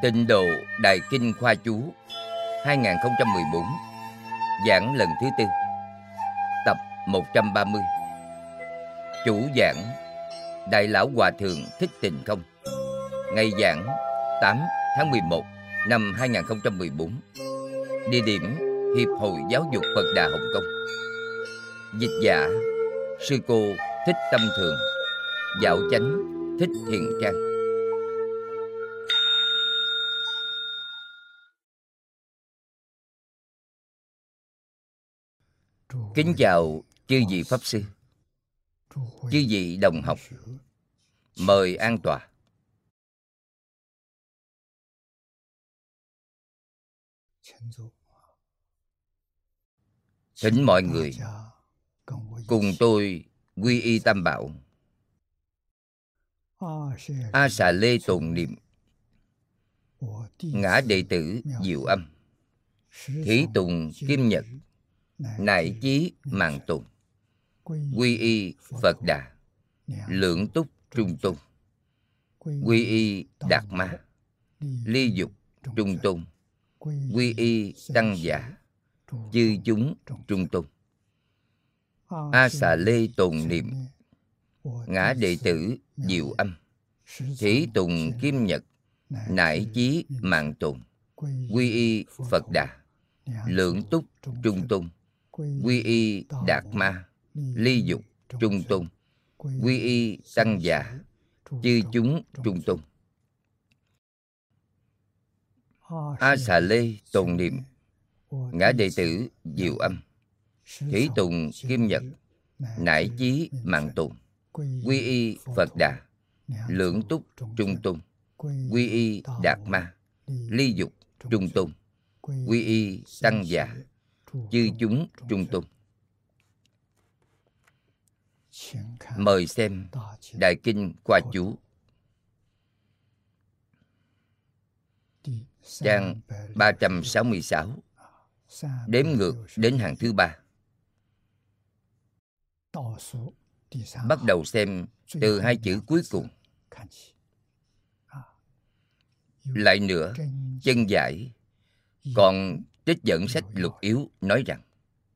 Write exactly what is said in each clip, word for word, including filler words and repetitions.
Tịnh Độ Đại Kinh Khoa Chú hai không một bốn, giảng lần thứ tư, tập một trăm ba mươi. Chủ giảng Đại Lão Hòa Thượng Thích Tình Không. Ngày giảng tám tháng mười một năm hai không một bốn. Địa điểm Hiệp hội Giáo dục Phật Đà Hồng Kông. Dịch giả Sư cô Thích Tâm Thường, Dạo Chánh Thích Thiện Trang. Kính chào chư vị Pháp Sư, chư vị đồng học, mời an tọa. Thỉnh mọi người cùng tôi quy y Tam Bảo, A Xà Lê tụng niệm Ngã Đệ Tử Diệu Âm, Thí Tùng Kim Nhật, Nại Chí Mạng Tùng, quy y Phật Đà, Lượng Túc Trung Tôn, quy y Đạt Ma, Ly Dục Trung Tôn, quy y Tăng Giả, chư chúng Trung Tôn. A Xà Lê tụng niệm Ngã Đệ Tử Diệu Âm, Thí Tùng Kim Nhật, Nại Chí Mạng Tùng, quy y Phật Đà, Lượng Túc Trung Tôn, quy y Đạt Ma, Ly Dục Trung Tôn, quy y Tăng Giả, chư chúng Trung Tôn. A Xà Lê tụng niệm Ngã Đệ Tử Diệu Âm, Thí Tùng Kim Nhật, Nại Chí Mạng Tùng, quy y Phật Đà, Lượng Túc Trung Tôn, quy y Đạt Ma, Ly Dục Trung Tôn, quy y Tăng Giả, chư chúng Trung Tôn. Mời xem Đại Kinh Khoa Chú, trang ba trăm sáu mươi sáu, đếm ngược đến hàng thứ ba. Bắt đầu xem từ hai chữ cuối cùng. Lại nữa, chân giải còn trích dẫn sách Lục Yếu nói rằng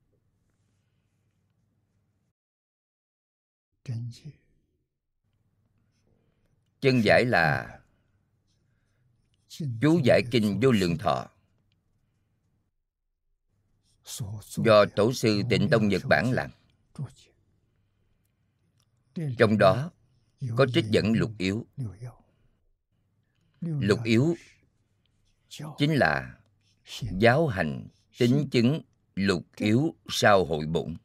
chân giải là chú giải kinh Vô Lượng Thọ do Tổ sư Tịnh Tông Nhật Bản làm. Trong đó có trích dẫn Lục Yếu. Lục Yếu chính là giáo hành tín chứng Lục Yếu sau hội bổn,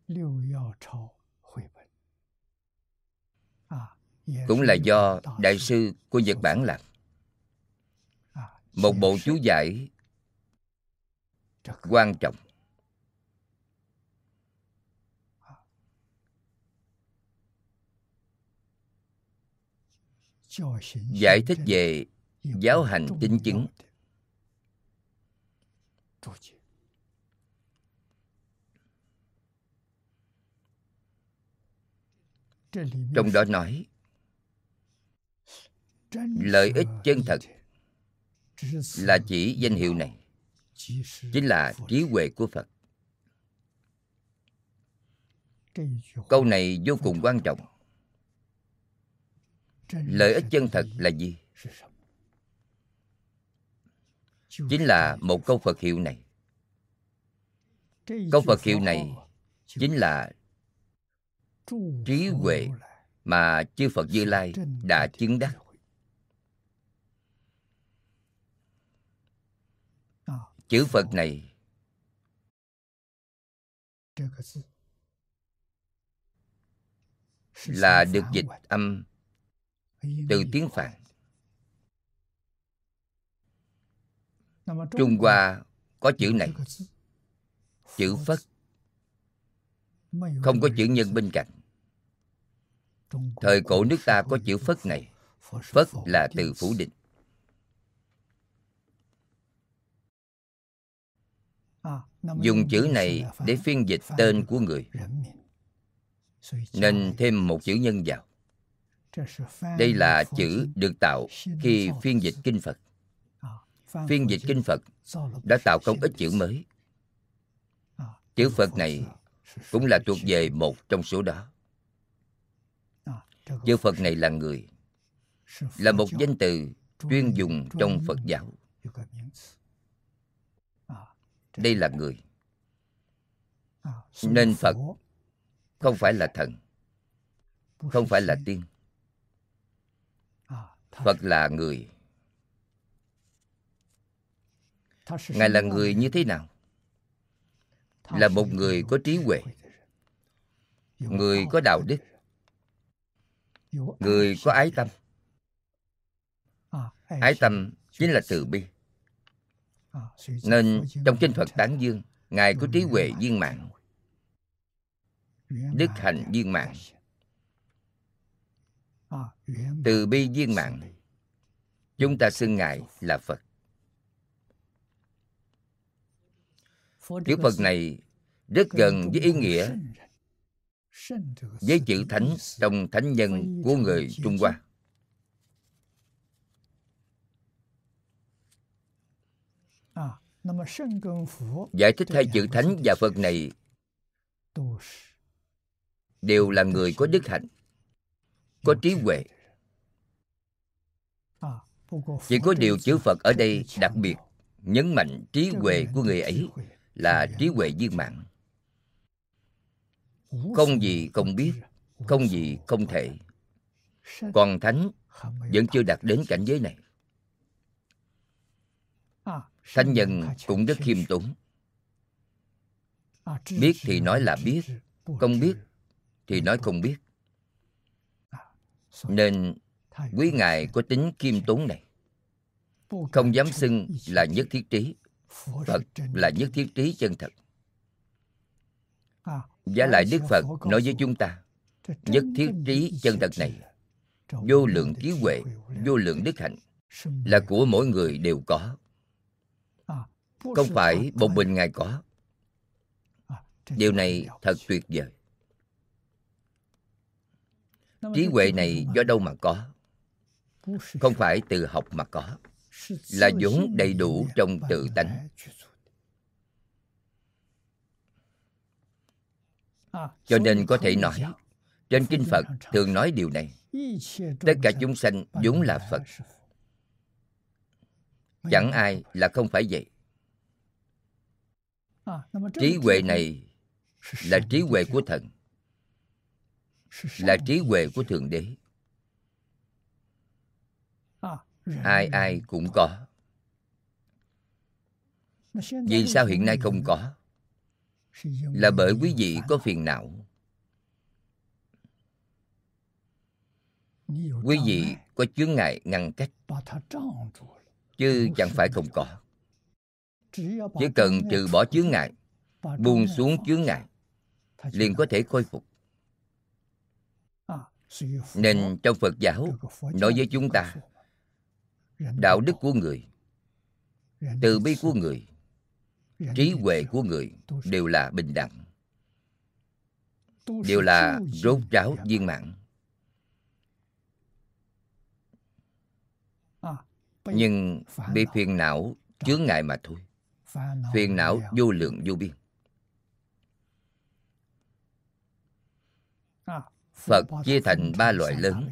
cũng là do đại sư của Nhật Bản làm. Một bộ chú giải quan trọng. Giải thích về giáo hành tín chứng. Trong đó nói lợi ích chân thật là chỉ danh hiệu này, chính là trí huệ của Phật. Câu này vô cùng quan trọng. Lợi ích chân thật là gì? Chính là một câu Phật hiệu này. Câu Phật hiệu này chính là trí huệ mà chư Phật Như Lai đã chứng đắc. Chữ Phật này là được dịch âm từ tiếng Phạn. Trung Hoa có chữ này, chữ Phất, không có chữ nhân bên cạnh. Thời cổ nước ta có chữ Phất này. Phất là từ phủ định. Dùng chữ này để phiên dịch tên của người, nên thêm một chữ nhân vào. Đây là chữ được tạo khi phiên dịch kinh Phật. phiên dịch kinh Phật đã tạo công ích chữ mới. Chữ Phật này cũng là thuộc về một trong số đó. Chữ Phật này là người, là một danh từ chuyên dùng trong Phật giáo. Đây là người. Nên Phật không phải là thần, không phải là tiên. Phật là người. Ngài là người như thế nào? Là một người có trí huệ, người có đạo đức, người có ái tâm. Ái tâm chính là từ bi. Nên trong kinh Phật Tán Dương, Ngài có trí huệ viên mãn, đức hạnh viên mãn, từ bi viên mãn. Chúng ta xưng Ngài là Phật. Chữ Phật này rất gần với ý nghĩa với chữ Thánh trong Thánh Nhân của người Trung Hoa. Giải thích hai chữ Thánh và Phật này đều là người có đức hạnh, có trí huệ. Chỉ có điều chữ Phật ở đây đặc biệt nhấn mạnh trí huệ của người ấy là trí huệ viên mãn. Không gì không biết, không gì không thể. Còn Thánh vẫn chưa đạt đến cảnh giới này. Thánh Nhân cũng rất khiêm tốn. Biết thì nói là biết, không biết thì nói không biết. Nên quý Ngài có tính khiêm tốn này, không dám xưng là nhất thiết trí. Phật là nhất thiết trí chân thật. Và lại Đức Phật nói với chúng ta, nhất thiết trí chân thật này, vô lượng trí huệ, vô lượng đức hạnh, là của mỗi người đều có. Không phải một mình Ngài có. Điều này thật tuyệt vời. Trí huệ này do đâu mà có? Không phải từ học mà có, là vốn đầy đủ trong tự tánh. Cho nên có thể nói, trên kinh Phật thường nói điều này, tất cả chúng sanh vốn là Phật. Chẳng ai là không phải vậy. Trí huệ này là trí huệ của thần, là trí huệ của Thượng Đế. Ai ai cũng có. Vì sao hiện nay không có? Là bởi quý vị có phiền não. Quý vị có chướng ngại ngăn cách, chứ chẳng phải không có. Chỉ cần trừ bỏ chướng ngại, buông xuống chướng ngại, liền có thể khôi phục. Nên trong Phật giáo nói với chúng ta, đạo đức của người, từ bi của người, trí huệ của người đều là bình đẳng, đều là rốt ráo viên mãn. Nhưng bị phiền não chướng ngại mà thôi. Phiền não vô lượng vô biên. Phật chia thành ba loại lớn.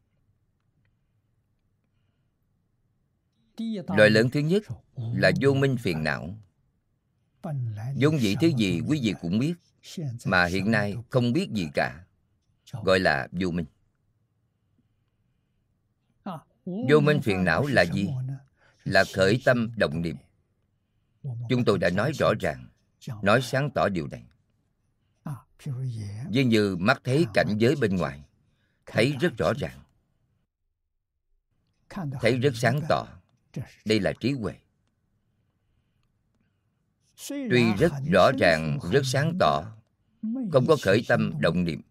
Loại lớn thứ nhất là vô minh phiền não. Vốn dĩ thứ gì quý vị cũng biết, mà hiện nay không biết gì cả, gọi là vô minh. Vô minh phiền não là gì? Là khởi tâm động niệm. Chúng tôi đã nói rõ ràng, nói sáng tỏ điều này. Ví như mắt thấy cảnh giới bên ngoài, thấy rất rõ ràng, thấy rất sáng tỏ. Đây là trí huệ. Tuy rất rõ ràng, rất sáng tỏ, không có khởi tâm động niệm,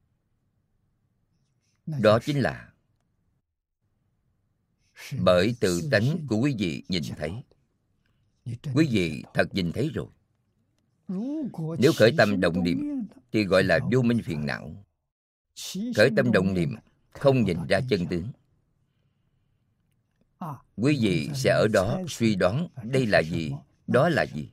đó chính là bởi tự tánh của quý vị nhìn thấy. Quý vị thật nhìn thấy rồi. Nếu khởi tâm động niệm thì gọi là vô minh phiền não. Khởi tâm động niệm không nhìn ra chân tướng. Quý vị sẽ ở đó suy đoán đây là gì, đó là gì.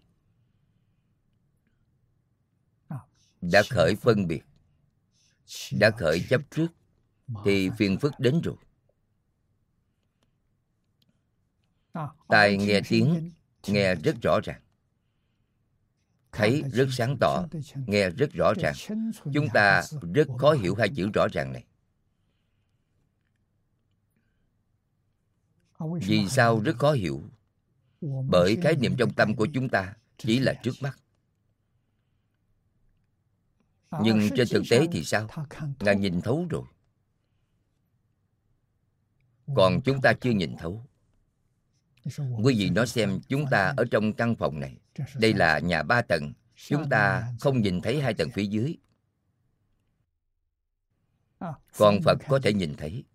Đã khởi phân biệt, đã khởi chấp trước, thì phiền phức đến rồi. Tai nghe tiếng, nghe rất rõ ràng, thấy rất sáng tỏ, nghe rất rõ ràng. Chúng ta rất khó hiểu hai chữ rõ ràng này. Vì sao rất khó hiểu? Bởi khái niệm trong tâm của chúng ta chỉ là trước mắt. Nhưng trên thực tế thì sao? Ngài nhìn thấu rồi. Còn chúng ta chưa nhìn thấu. Quý vị nói xem, chúng ta ở trong căn phòng này, đây là nhà ba tầng, chúng ta không nhìn thấy hai tầng phía dưới. Còn Phật có thể nhìn thấy.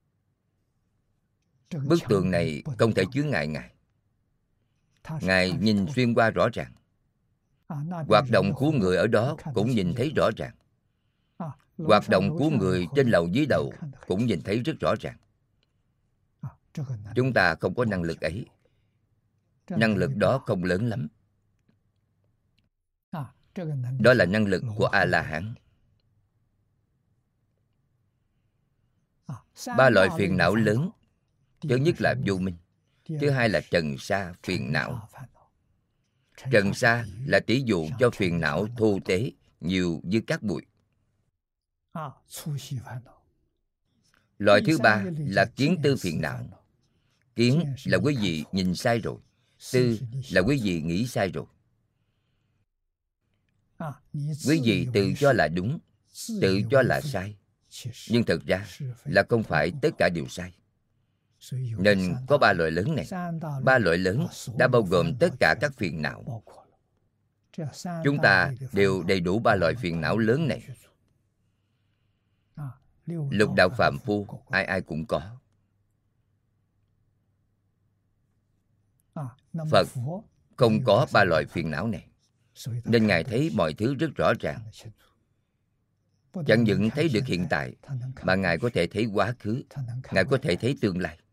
Bức tường này không thể chướng ngại Ngài. Ngài nhìn xuyên qua rõ ràng. Hoạt động của người ở đó cũng nhìn thấy rõ ràng. Hoạt động của người trên lầu dưới đầu cũng nhìn thấy rất rõ ràng. Chúng ta không có năng lực ấy. Năng lực đó không lớn lắm. Đó là năng lực của A-la-hán. Ba loại phiền não lớn. Thứ nhất là vô minh. Thứ hai là trần sa phiền não. Trần sa là tỷ dụ cho phiền não thô tế, nhiều như cát bụi. Loại thứ ba là kiến tư phiền não. Kiến là quý vị nhìn sai rồi. Tư là quý vị nghĩ sai rồi. Quý vị tự cho là đúng, tự cho là sai. Nhưng thật ra là không phải tất cả đều sai. Nên có ba loại lớn này. Ba loại lớn đã bao gồm tất cả các phiền não. Chúng ta đều đầy đủ ba loại phiền não lớn này. Lục đạo phàm phu ai ai cũng có. Phật không có ba loại phiền não này, nên Ngài thấy mọi thứ rất rõ ràng. Chẳng những thấy được hiện tại, mà Ngài có thể thấy quá khứ, Ngài có thể thấy tương lai.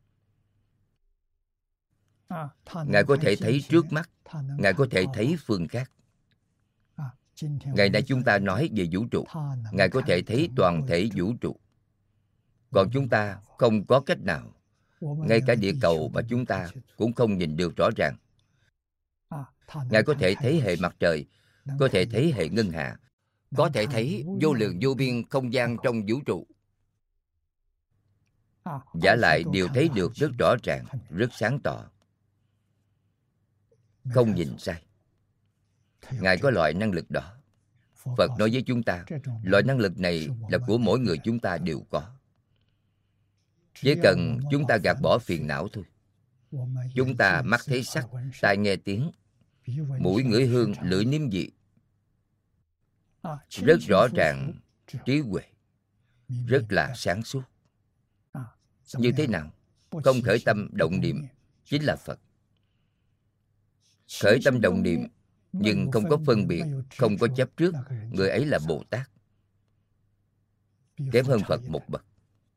Ngài có thể thấy trước mắt, Ngài có thể thấy phương khác. Ngày nay chúng ta nói về vũ trụ, Ngài có thể thấy toàn thể vũ trụ. Còn chúng ta không có cách nào. Ngay cả địa cầu mà chúng ta cũng không nhìn được rõ ràng. Ngài có thể thấy hệ mặt trời, có thể thấy hệ ngân hà, có thể thấy vô lượng vô biên không gian trong vũ trụ. Vả lại đều thấy được rất rõ ràng, rất sáng tỏ. Không nhìn sai. Ngài có loại năng lực đó. Phật nói với chúng ta, loại năng lực này là của mỗi người chúng ta đều có. Chỉ cần chúng ta gạt bỏ phiền não thôi. Chúng ta mắt thấy sắc, tai nghe tiếng, mũi ngửi hương, lưỡi nếm vị. Rất rõ ràng, trí huệ, rất là sáng suốt. Như thế nào? Không khởi tâm động niệm chính là Phật. Khởi tâm động niệm nhưng không có phân biệt, không có chấp trước, người ấy là Bồ Tát. Kém hơn Phật một bậc.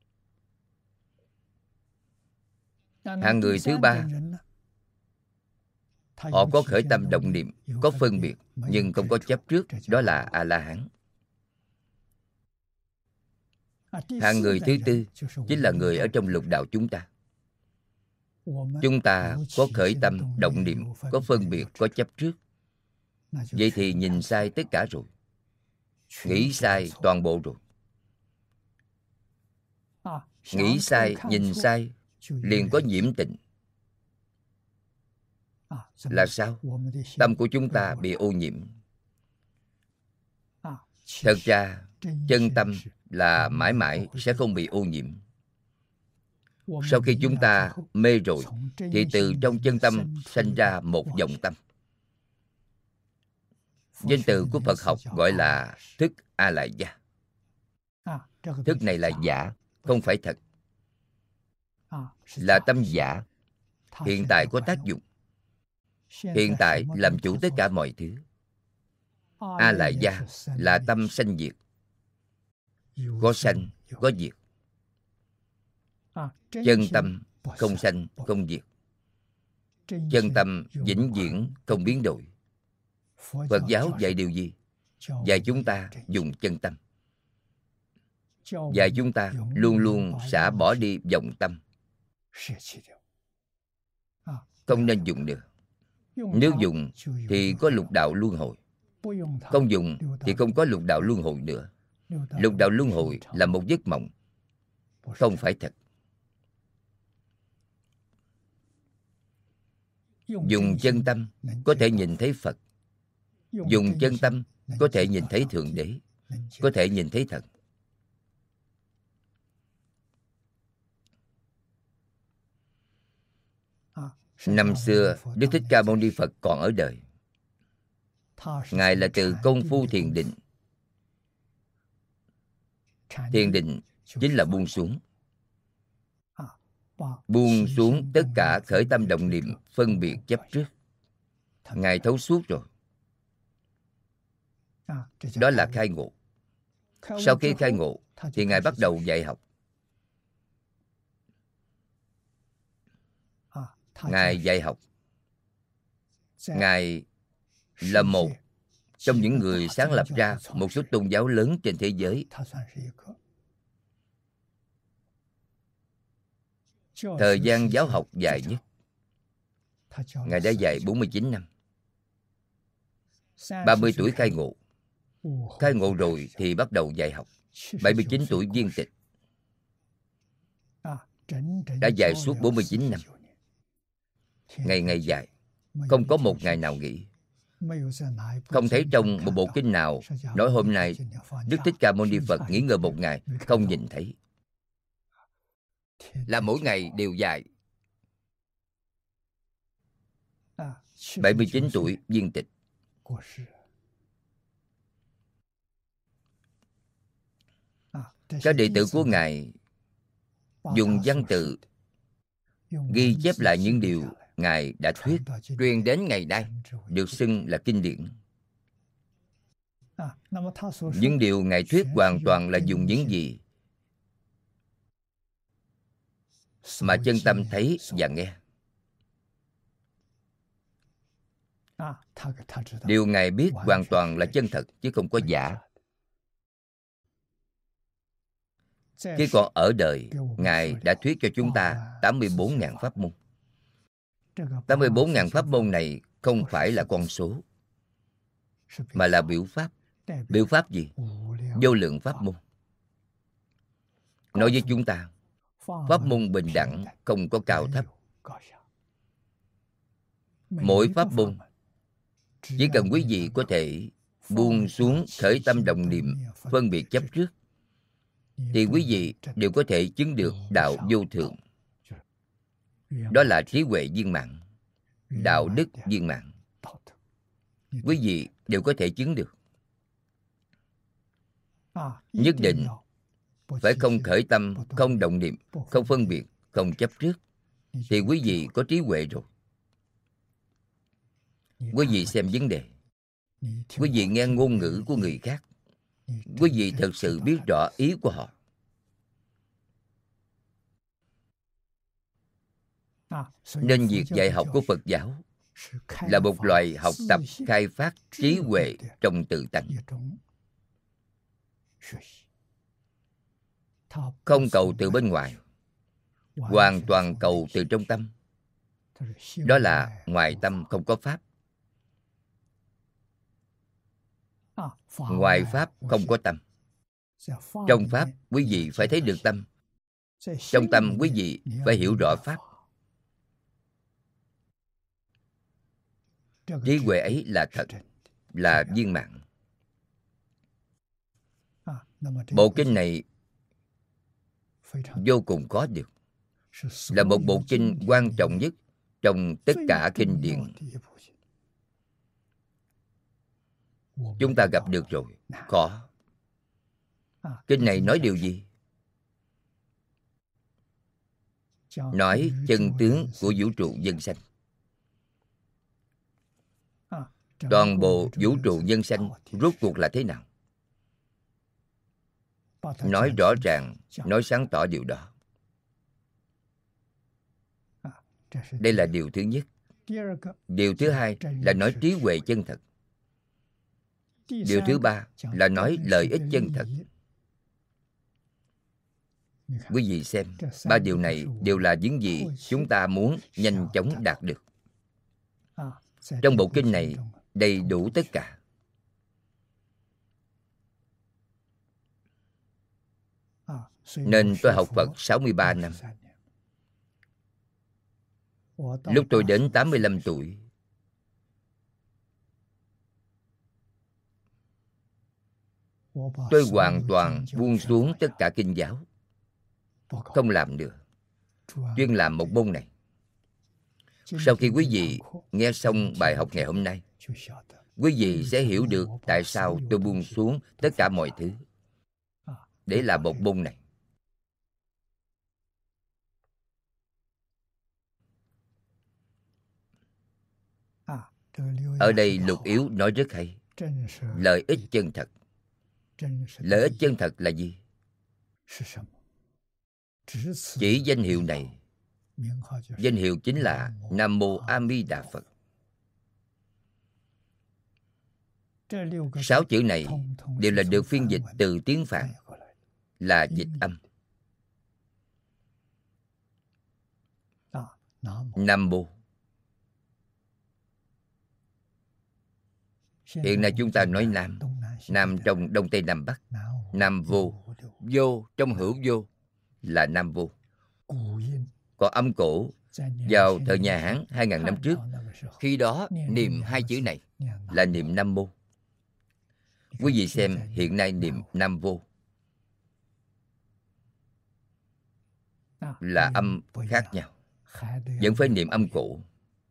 Hạng người thứ ba, họ có khởi tâm động niệm, có phân biệt, nhưng không có chấp trước, đó là A-la-hán. Hạng người thứ tư chính là người ở trong lục đạo chúng ta. Chúng ta có khởi tâm động niệm, có phân biệt, có chấp trước. Vậy thì nhìn sai tất cả rồi. Nghĩ sai toàn bộ rồi. Nghĩ sai, nhìn sai, liền có nhiễm tịnh. Là sao? Tâm của chúng ta bị ô nhiễm. Thật ra, chân tâm là mãi mãi sẽ không bị ô nhiễm. Sau khi chúng ta mê rồi, thì từ trong chân tâm sanh ra một vọng tâm. Danh từ của Phật học gọi là thức A-lại gia. Thức này là giả, không phải thật. Là tâm giả. Hiện tại có tác dụng. Hiện tại làm chủ tất cả mọi thứ. A-lại gia là tâm sanh diệt. Có sanh, có diệt. Chân tâm không sanh, không diệt. Chân tâm vĩnh viễn không biến đổi. Phật giáo dạy điều gì? Dạy chúng ta dùng chân tâm. Dạy chúng ta luôn luôn xả bỏ đi vọng tâm. Không nên dùng nữa. Nếu dùng thì có lục đạo luân hồi. Không dùng thì không có lục đạo luân hồi nữa. Lục đạo luân hồi là một giấc mộng, không phải thật. Dùng chân tâm có thể nhìn thấy Phật. Dùng chân tâm có thể nhìn thấy Thượng Đế, có thể nhìn thấy thần. Năm xưa, Đức Thích Ca Mâu Ni Phật còn ở đời. Ngài là từ công phu thiền định. Thiền định chính là buông xuống. Buông xuống tất cả khởi tâm động niệm, phân biệt chấp trước. Ngài thấu suốt rồi. Đó là khai ngộ. Sau khi khai ngộ thì Ngài bắt đầu dạy học. Ngài dạy học. Ngài là một trong những người sáng lập ra một số tôn giáo lớn trên thế giới. Thời gian giáo học dài nhất, Ngài đã dạy bốn mươi chín năm. ba mươi tuổi khai ngộ. Khai ngộ rồi thì bắt đầu dạy học. bảy mươi chín tuổi viên tịch. Đã dạy suốt bốn mươi chín năm. Ngày ngày dạy, không có một ngày nào nghỉ. Không thấy trong một bộ kinh nào nói hôm nay Đức Thích Ca Mâu Ni Phật nghỉ ngơi một ngày, không nhìn thấy. Là mỗi ngày đều dạy. bảy mươi chín tuổi viên tịch. Các đệ tử của Ngài dùng văn tự ghi chép lại những điều Ngài đã thuyết, truyền đến ngày nay, được xưng là kinh điển. Những điều Ngài thuyết hoàn toàn là dùng những gì mà chân tâm thấy và nghe. Điều Ngài biết hoàn toàn là chân thật, chứ không có giả. Khi còn ở đời, Ngài đã thuyết cho chúng ta tám mươi bốn nghìn pháp môn. tám mươi bốn nghìn pháp môn này không phải là con số, mà là biểu pháp. Biểu pháp gì? Vô lượng pháp môn. Nói với chúng ta, pháp môn bình đẳng, không có cao thấp. Mỗi pháp môn, chỉ cần quý vị có thể buông xuống khởi tâm động niệm, phân biệt chấp trước, thì quý vị đều có thể chứng được đạo vô thượng. Đó là trí huệ viên mãn, đạo đức viên mãn. Quý vị đều có thể chứng được. Nhất định phải không khởi tâm, không động niệm, không phân biệt, không chấp trước, thì quý vị có trí huệ rồi. Quý vị xem vấn đề, quý vị nghe ngôn ngữ của người khác, quý vị thật sự biết rõ ý của họ. Nên việc dạy học của Phật giáo là một loại học tập khai phát trí huệ trong tự tánh. Không cầu từ bên ngoài, hoàn toàn cầu từ trong tâm. Đó là ngoài tâm không có pháp. Ngoài pháp không có tâm. Trong pháp quý vị phải thấy được tâm. Trong tâm quý vị phải hiểu rõ pháp. Trí huệ ấy là thật, là viên mãn. Bộ kinh này vô cùng khó được, là một bộ kinh quan trọng nhất trong tất cả kinh điển. Chúng ta gặp được rồi, khó. Kinh này nói điều gì? Nói chân tướng của vũ trụ nhân sanh. Toàn bộ vũ trụ nhân sanh rốt cuộc là thế nào? Nói rõ ràng, nói sáng tỏ điều đó. Đây là điều thứ nhất. Điều thứ hai là nói trí huệ chân thật. Điều thứ ba là nói lợi ích chân thật. Quý vị xem, ba điều này đều là những gì chúng ta muốn nhanh chóng đạt được. Trong bộ kinh này đầy đủ tất cả. Nên tôi học Phật sáu mươi ba năm. Lúc tôi đến tám mươi lăm tuổi, tôi hoàn toàn buông xuống tất cả kinh giáo, không làm nữa, chuyên làm một môn này. Sau khi quý vị nghe xong bài học ngày hôm nay, quý vị sẽ hiểu được tại sao tôi buông xuống tất cả mọi thứ để làm một môn này. Ở đây Lục Yếu nói rất hay. Lợi ích chân thật. Lợi ích chân thật là gì? Chỉ danh hiệu này. Danh hiệu chính là Nam Mô A Di Đà Phật. Sáu chữ này đều là được phiên dịch từ tiếng Phạn, là dịch âm. Nam Mô. Hiện nay chúng ta nói Nam. Nam trong Đông Tây Nam Bắc. Nam vô. Vô trong hữu vô là Nam vô. Có âm cổ vào thời nhà Hán hai ngàn năm trước. Khi đó niệm hai chữ này là niệm Nam Mô. Quý vị xem hiện nay niệm Nam vô là âm khác nhau, vẫn phải niệm âm cổ.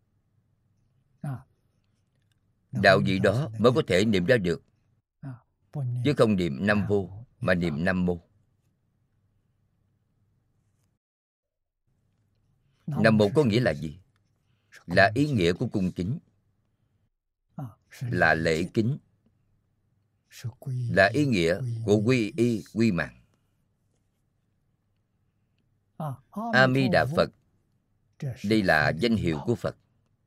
Đạo vị đó mới có thể niệm ra được, chứ không niệm Nam vô mà niệm Nam Mô. Nam Mô có nghĩa là gì? Là ý nghĩa của cung kính, là lễ kính, là ý nghĩa của quy y quy mạng. A Di Đà Phật, đây là danh hiệu của Phật.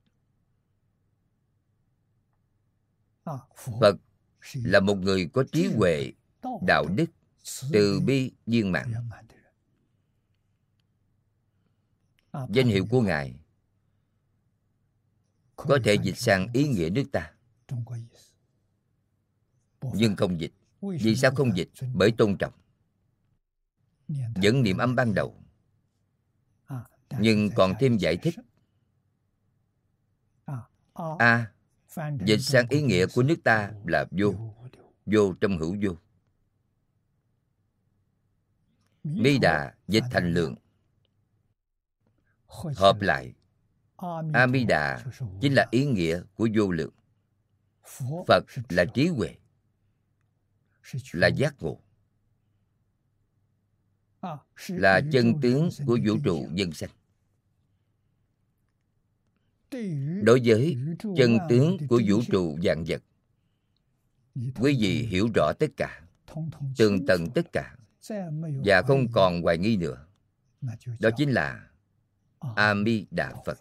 Phật là một người có trí huệ, đạo đức, từ bi viên mãn. Danh hiệu của Ngài có thể dịch sang ý nghĩa nước ta, nhưng không dịch. Vì sao không dịch? Bởi tôn trọng. Vẫn niệm âm ban đầu, nhưng còn thêm giải thích. A dịch sang ý nghĩa của nước ta là vô, vô trong hữu vô. Mi Đà dịch thành lượng, hợp lại. A Di Đà chính là ý nghĩa của vô lượng. Phật là trí huệ, là giác ngộ, là chân tướng của vũ trụ nhân sanh. Đối với chân tướng của vũ trụ vạn vật, quý vị hiểu rõ tất cả, tường tận tất cả, và không còn hoài nghi nữa. Đó chính là A Di Đà Phật.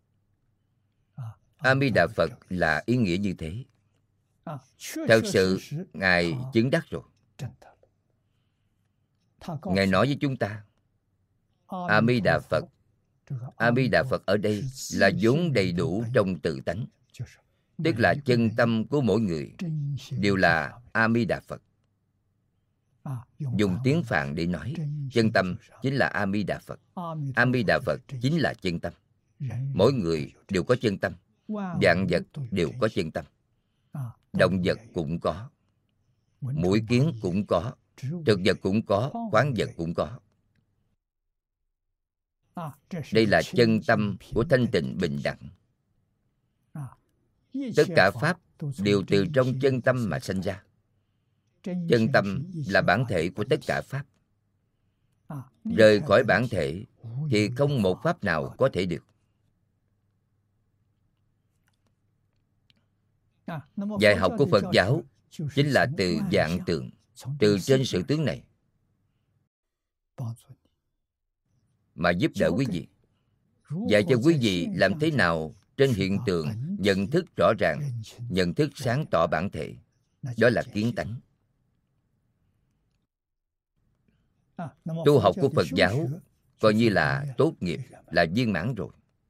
A Di Đà Phật là ý nghĩa như thế. Thật sự Ngài chứng đắc rồi. Ngài nói với chúng ta, A Di Đà Phật. A Di Đà Phật ở đây là vốn đầy đủ trong tự tánh, tức là chân tâm của mỗi người đều là A Di Đà Phật. Dùng tiếng Phạn để nói, chân tâm chính là A Di Đà Phật. A Di Đà Phật chính là chân tâm. Mỗi người đều có chân tâm, vạn vật đều có chân tâm. Động vật cũng có, muỗi kiến cũng có, thực vật cũng có, khoáng vật cũng có. Đây là chân tâm của thanh tịnh bình đẳng. Tất cả pháp đều từ trong chân tâm mà sanh ra. Chân tâm là bản thể của tất cả pháp. Rời khỏi bản thể thì không một pháp nào có thể được. Dạy học của Phật giáo chính là từ vạn tượng, từ trên sự tướng này mà giúp đỡ quý vị. dạy cho quý vị làm thế nào trên hiện tượng nhận thức rõ ràng, nhận thức sáng tỏ bản thể. Đó là kiến tánh. Tu học của Phật giáo coi như là tốt nghiệp, là viên mãn rồi.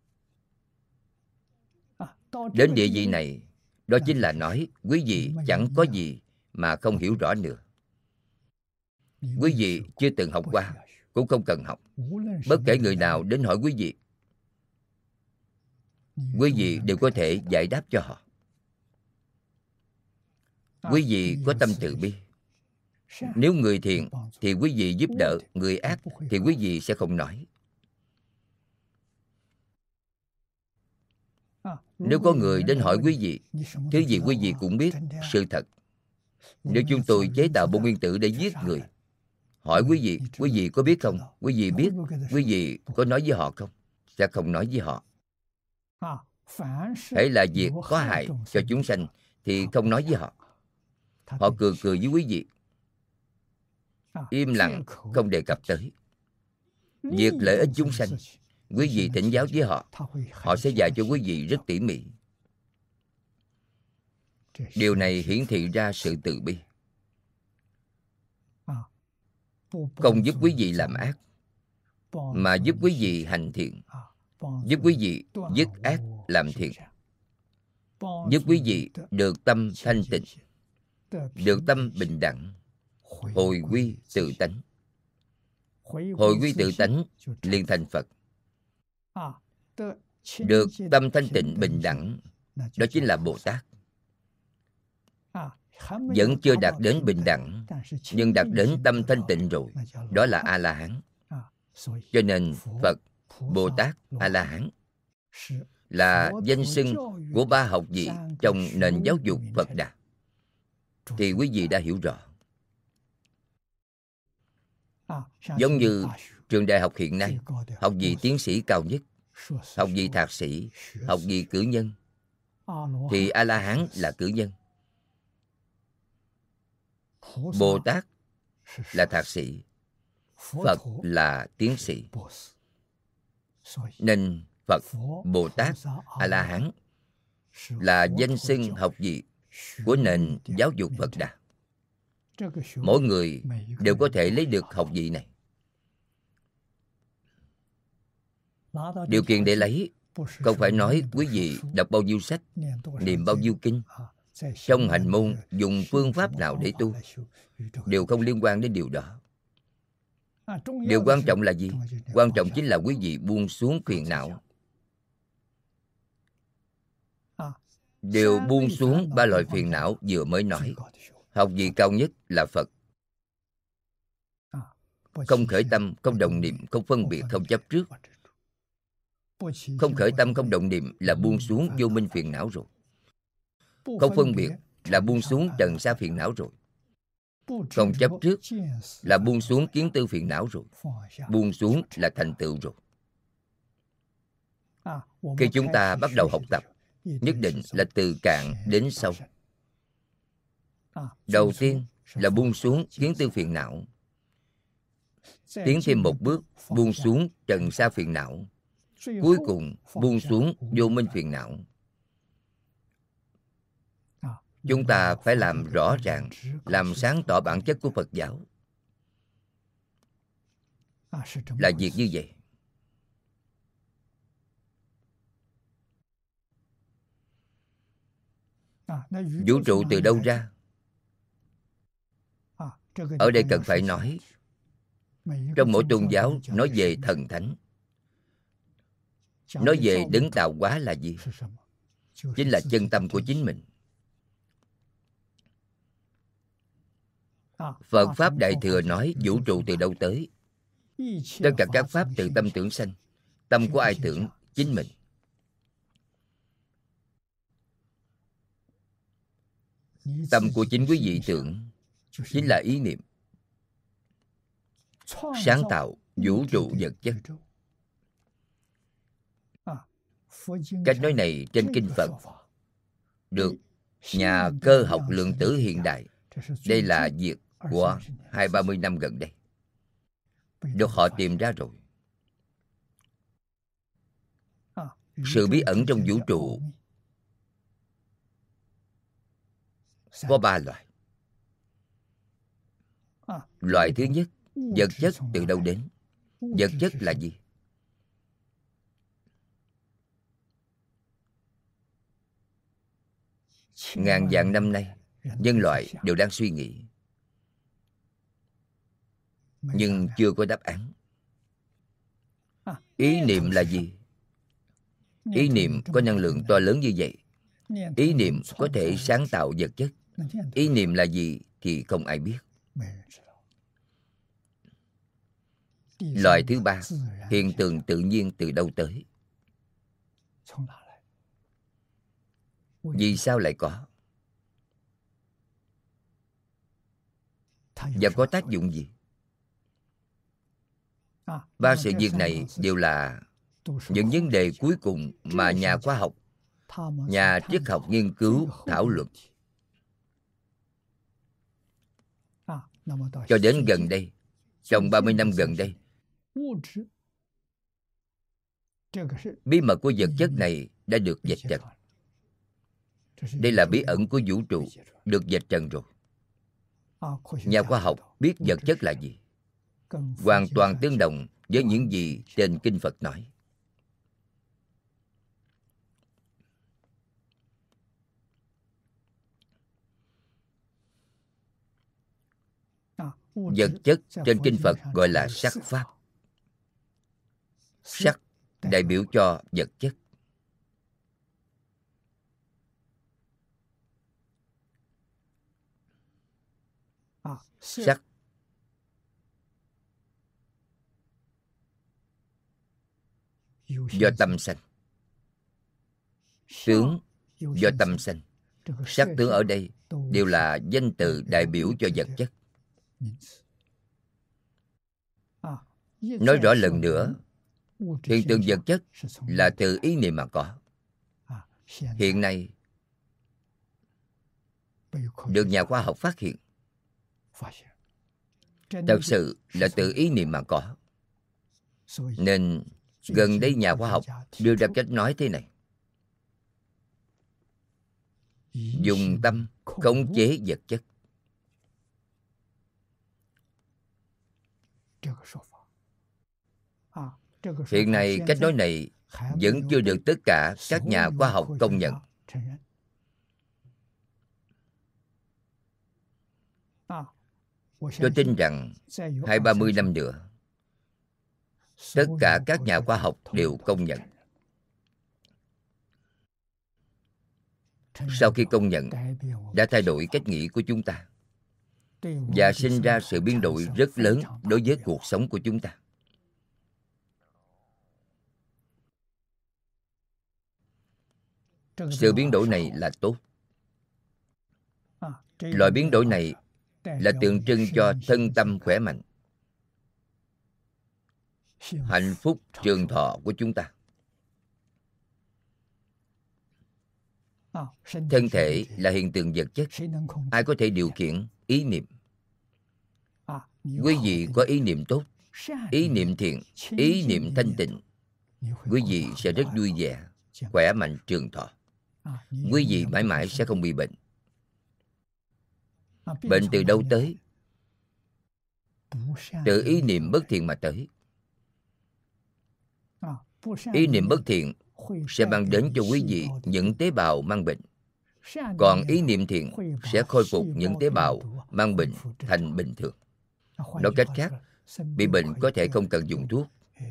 Đến địa vị này, đó chính là nói quý vị chẳng có gì mà không hiểu rõ nữa. Quý vị chưa từng học qua, cũng không cần học. Bất kể người nào đến hỏi quý vị, quý vị đều có thể giải đáp cho họ. Quý vị có tâm từ bi. Nếu người thiện thì quý vị giúp đỡ, người ác thì quý vị sẽ không nói. Nếu có người đến hỏi quý vị, thứ gì quý vị cũng biết, sự thật. Nếu chúng tôi chế tạo bom nguyên tử để giết người, hỏi quý vị, quý vị có biết không? Quý vị biết, quý vị có nói với họ không? Sẽ không nói với họ. Hễ là việc có hại cho chúng sanh thì không nói với họ. Họ cười cười với quý vị, im lặng không đề cập tới. Việc lợi ích chúng sanh, quý vị thỉnh giáo với họ, họ sẽ dạy cho quý vị rất tỉ mỉ. Điều này hiển thị ra sự từ bi. Không giúp quý vị làm ác, mà giúp quý vị hành thiện, giúp quý vị dứt ác làm thiện, giúp quý vị được tâm thanh tịnh, được tâm bình đẳng, hồi quy tự tánh. Hồi quy tự tánh liền thành Phật. Được tâm thanh tịnh bình đẳng, đó chính là Bồ Tát. Vẫn chưa đạt đến bình đẳng, nhưng đạt đến tâm thanh tịnh rồi, đó là A-la-hán. Cho nên Phật, Bồ Tát, A-la-hán là danh xưng của ba học vị trong nền giáo dục Phật Đà. Thì quý vị đã hiểu rõ. Giống như trường đại học hiện nay, học vị tiến sĩ cao nhất, học vị thạc sĩ, học vị cử nhân, thì A-la-hán là cử nhân, Bồ Tát là thạc sĩ, Phật là tiến sĩ. Nên Phật, Bồ Tát, A-la-hán là danh xưng học vị của nền giáo dục Phật Đà. Mỗi người đều có thể lấy được học vị này. Điều kiện để lấy không phải nói quý vị đọc bao nhiêu sách, niệm bao nhiêu kinh, trong hành môn dùng phương pháp nào để tu, đều không liên quan đến điều đó. Điều quan trọng là gì? Quan trọng chính là quý vị buông xuống phiền não. Điều buông xuống ba loại phiền não vừa mới nói. Học vị cao nhất là Phật. Không khởi tâm, không động niệm, không phân biệt, không chấp trước. Không khởi tâm, không động niệm là buông xuống vô minh phiền não rồi. Không phân biệt là buông xuống trần sa phiền não rồi. Không chấp trước là buông xuống kiến tư phiền não rồi. Buông xuống là thành tựu rồi. Khi chúng ta bắt đầu học tập, nhất định là từ cạn đến sâu. Đầu tiên là buông xuống kiến tư phiền não. Tiến thêm một bước, buông xuống trần sa phiền não. Cuối cùng buông xuống vô minh phiền não. Chúng ta phải làm rõ ràng, làm sáng tỏ bản chất của Phật giáo. Là việc như vậy. Vũ trụ từ đâu ra? Ở đây cần phải nói, trong mỗi tôn giáo nói về thần thánh, nói về đấng tạo hóa là gì? Chính là chân tâm của chính mình. Phật Pháp Đại Thừa nói vũ trụ từ đâu tới? Tất cả các Pháp từ tâm tưởng sanh. Tâm của ai tưởng? Chính mình. Tâm của chính quý vị tưởng chính là ý niệm sáng tạo vũ trụ vật chất. Cách nói này trên kinh Phật được nhà cơ học lượng tử hiện đại, đây là việc của hai ba mươi năm gần đây, được họ tìm ra rồi. Sự bí ẩn trong vũ trụ có ba loại. Loại thứ nhất, vật chất từ đâu đến? Vật chất là gì? Ngàn vạn năm nay, nhân loại đều đang suy nghĩ, nhưng chưa có đáp án. Ý niệm là gì? Ý niệm có năng lượng to lớn như vậy. Ý niệm có thể sáng tạo vật chất. Ý niệm là gì thì không ai biết. Loại thứ ba, hiện tượng tự nhiên từ đâu tới? Vì sao lại có? Và có tác dụng gì? Ba sự việc này đều là những vấn đề cuối cùng mà nhà khoa học, nhà triết học nghiên cứu, thảo luận. Cho đến gần đây, trong ba mươi năm gần đây, bí mật của vật chất này đã được vạch trần. Đây là bí ẩn của vũ trụ, được vạch trần rồi. Nhà khoa học biết vật chất là gì, hoàn toàn tương đồng với những gì trên Kinh Phật nói. Vật chất trên Kinh Phật gọi là sắc pháp. Sắc đại biểu cho vật chất. Sắc do tâm sanh, tướng do tâm sanh. Sắc tướng ở đây đều là danh từ đại biểu cho vật chất. Nói rõ lần nữa, hiện tượng vật chất là từ ý niệm mà có. Hiện nay được nhà khoa học phát hiện, thật sự là từ ý niệm mà có. Nên gần đây nhà khoa học đưa ra cách nói thế này: dùng tâm khống chế vật chất. Hiện nay cách nói này vẫn chưa được tất cả các nhà khoa học công nhận. Tôi tin rằng hai ba mươi năm nữa, tất cả các nhà khoa học đều công nhận. Sau khi công nhận, đã thay đổi cách nghĩ của chúng ta và sinh ra sự biến đổi rất lớn đối với cuộc sống của chúng ta. Sự biến đổi này là tốt. Loại biến đổi này là tượng trưng cho thân tâm khỏe mạnh, hạnh phúc trường thọ của chúng ta. Thân thể là hiện tượng vật chất. Ai có thể điều khiển ý niệm? Quý vị có ý niệm tốt, ý niệm thiện, ý niệm thanh tịnh, quý vị sẽ rất vui vẻ, khỏe mạnh trường thọ. Quý vị mãi mãi sẽ không bị bệnh. Bệnh từ đâu tới? Từ ý niệm bất thiện mà tới. Ý niệm bất thiện sẽ mang đến cho quý vị những tế bào mang bệnh. Còn ý niệm thiện sẽ khôi phục những tế bào mang bệnh thành bình thường. Nói cách khác, bị bệnh có thể không cần dùng thuốc.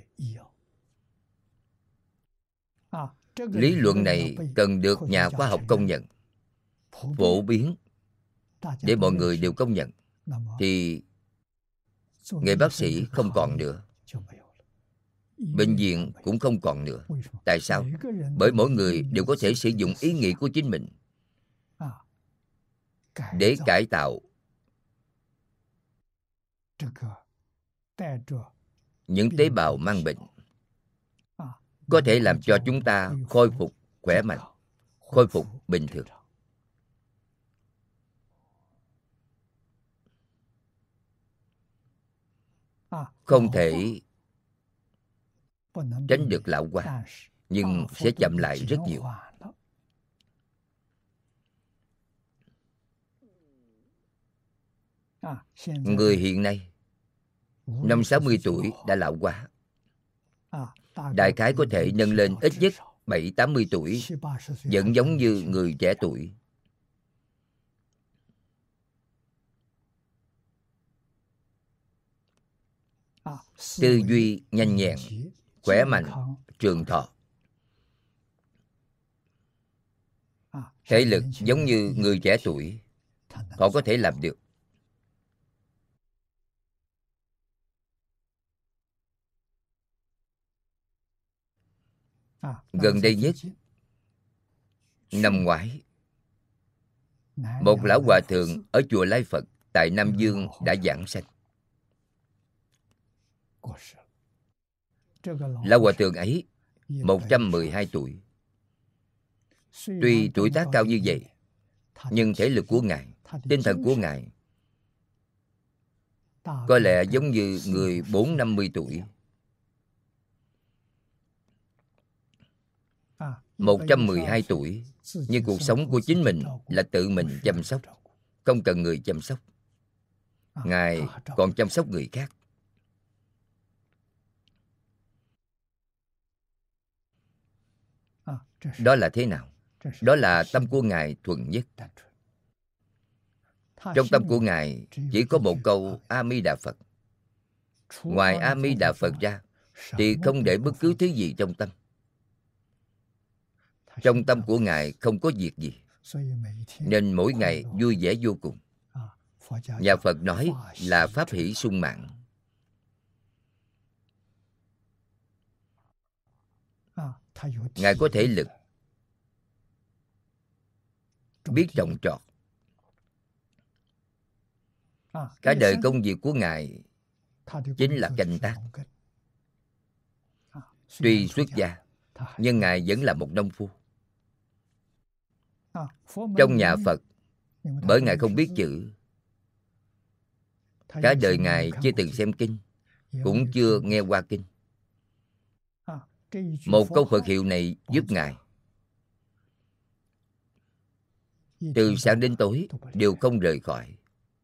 Lý luận này cần được nhà khoa học công nhận, phổ biến để mọi người đều công nhận, thì nghề bác sĩ không còn nữa, bệnh viện cũng không còn nữa. Tại sao? Bởi mỗi người đều có thể sử dụng ý nghĩ của chính mình để cải tạo những tế bào mang bệnh, có thể làm cho chúng ta khôi phục khỏe mạnh, khôi phục bình thường. Không thể tránh được lão hóa, nhưng sẽ chậm lại rất nhiều. Người hiện nay năm sáu mươi tuổi đã lão quá, đại khái có thể nâng lên ít nhất bảy tám mươi tuổi, vẫn giống như người trẻ tuổi. Tư duy nhanh nhẹn, khỏe mạnh, trường thọ. Thể lực giống như người trẻ tuổi, họ có thể làm được. Gần đây nhất, năm ngoái, một lão hòa thượng ở chùa Lai Phật tại Nam Dương đã giảng sanh. Lão hòa thượng ấy một trăm mười hai tuổi. Tuy tuổi tác cao như vậy, nhưng thể lực của Ngài, tinh thần của Ngài có lẽ giống như người bốn năm mươi tuổi. Một trăm mười hai tuổi, nhưng cuộc sống của chính mình là tự mình chăm sóc, không cần người chăm sóc. Ngài còn chăm sóc người khác. Đó là thế nào? Đó là tâm của Ngài thuần nhất. Trong tâm của Ngài chỉ có một câu A Di Đà Phật. Ngoài A Di Đà Phật ra thì không để bất cứ thứ gì trong tâm. Trong tâm của Ngài không có việc gì, nên mỗi ngày vui vẻ vô cùng. Nhà Phật nói là pháp hỷ sung mãn. Ngài có thể lực, biết trồng trọt. Cả đời công việc của Ngài chính là canh tác. Tuy xuất gia, nhưng Ngài vẫn là một nông phu. Trong nhà Phật, bởi Ngài không biết chữ, cả đời Ngài chưa từng xem kinh, cũng chưa nghe qua kinh. Một câu Phật hiệu này giúp Ngài từ sáng đến tối đều không rời khỏi.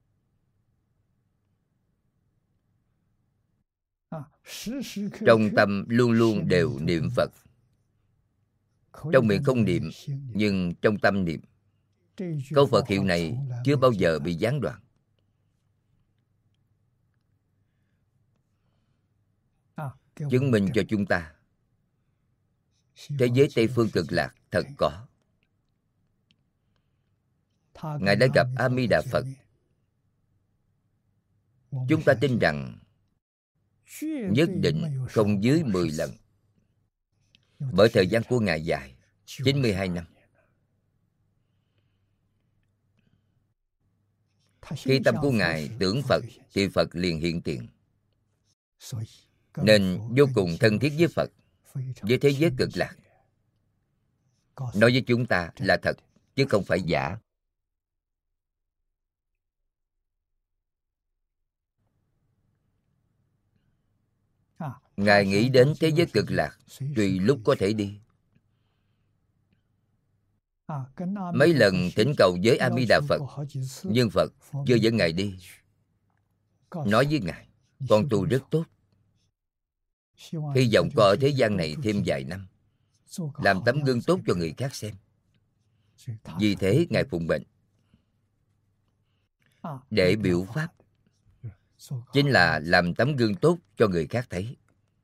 Trong tâm luôn luôn đều niệm Phật. Trong miệng không niệm, nhưng trong tâm niệm. Câu Phật hiệu này chưa bao giờ bị gián đoạn. Chứng minh cho chúng ta thế giới Tây Phương Cực Lạc thật có. Ngài đã gặp A Di Đà Phật. Chúng ta tin rằng nhất định không dưới mười lần. Bởi thời gian của Ngài dài, chín mươi hai năm. Khi tâm của Ngài tưởng Phật, thì Phật liền hiện tiền. Nên vô cùng thân thiết với Phật, với thế giới Cực Lạc. Nói với chúng ta là thật, chứ không phải giả. Ngài nghĩ đến thế giới Cực Lạc, tùy lúc có thể đi. Mấy lần thỉnh cầu với A Di Đà Phật, nhưng Phật chưa dẫn Ngài đi. Nói với Ngài, con tu rất tốt, hy vọng có ở thế gian này thêm vài năm, làm tấm gương tốt cho người khác xem. Vì thế Ngài phụng mệnh để biểu pháp, chính là làm tấm gương tốt cho người khác thấy.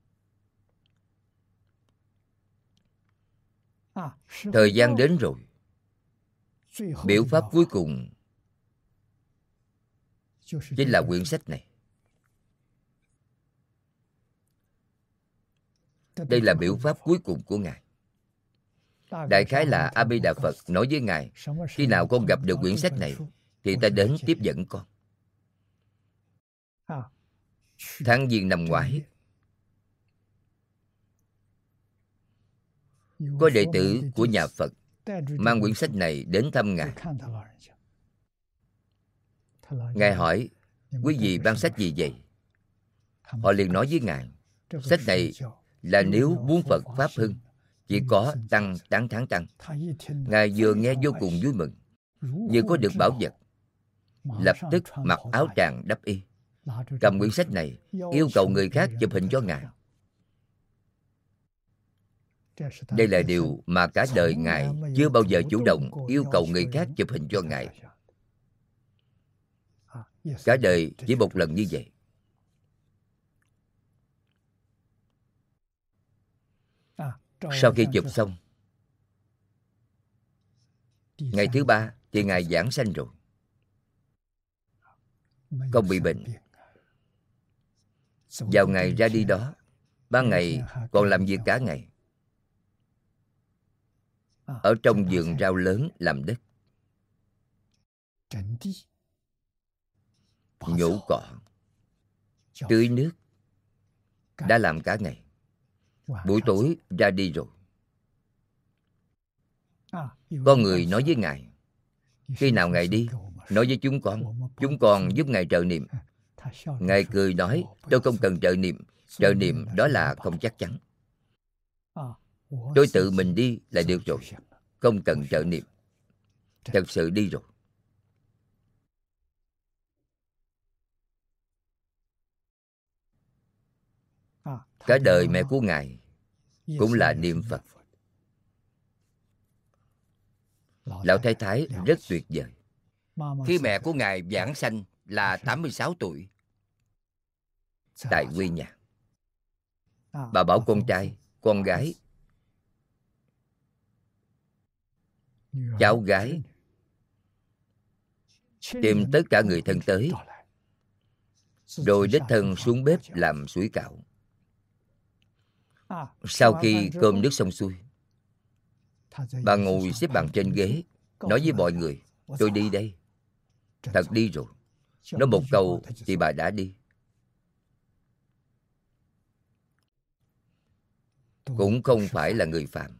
Thời gian đến rồi, biểu pháp cuối cùng chính là quyển sách này. Đây là biểu pháp cuối cùng của Ngài. Đại khái là A Di Đà Phật nói với Ngài, khi nào con gặp được quyển sách này thì ta đến tiếp dẫn con. Tháng Giêng năm ngoái, có đệ tử của nhà Phật mang quyển sách này đến thăm Ngài. Ngài hỏi, quý vị mang sách gì vậy? Họ liền nói với Ngài, sách này là nếu muốn Phật Pháp hưng chỉ có tăng tán thán tăng. Ngài vừa nghe vô cùng vui mừng, như có được bảo vật, lập tức mặc áo tràng đắp y, cầm quyển sách này yêu cầu người khác chụp hình cho Ngài. Đây là điều mà cả đời Ngài chưa bao giờ chủ động yêu cầu người khác chụp hình cho Ngài. Cả đời chỉ một lần như vậy. Sau khi chụp xong, ngày thứ ba thì Ngài giảng sanh rồi, không bị bệnh. Vào ngày ra đi đó, ban ngày còn làm việc cả ngày, ở trong vườn rau lớn làm đất, nhổ cỏ, tưới nước, đã làm cả ngày. Buổi tối ra đi rồi. Có người nói với Ngài, khi nào Ngài đi, nói với chúng con, chúng con giúp Ngài trợ niệm. Ngài cười nói, tôi không cần trợ niệm. Trợ niệm đó là không chắc chắn. Tôi tự mình đi là được rồi, không cần trợ niệm. Thật sự đi rồi. Cả đời mẹ của Ngài cũng là niệm Phật. Lão Thái Thái rất tuyệt vời. Khi mẹ của Ngài vãng sanh là tám mươi sáu tuổi, tại quê nhà. Bà bảo con trai, con gái, cháu gái tìm tất cả người thân tới, rồi đích thân xuống bếp làm sủi cảo. Sau khi cơm nước xong xuôi, bà ngồi xếp bằng trên ghế, nói với mọi người, tôi đi đây. Thật đi rồi. Nói một câu thì bà đã đi. Cũng không phải là người phạm.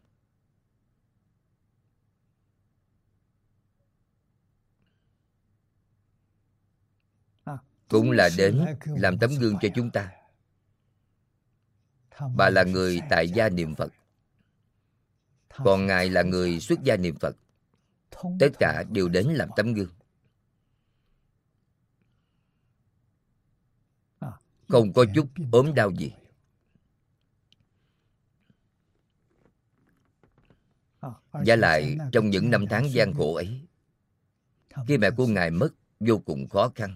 Cũng là đến làm tấm gương cho chúng ta. Bà là người tại gia niệm Phật, còn Ngài là người xuất gia niệm Phật. Tất cả đều đến làm tấm gương. Không có chút ốm đau gì. Và lại trong những năm tháng gian khổ ấy, khi mẹ của Ngài mất vô cùng khó khăn,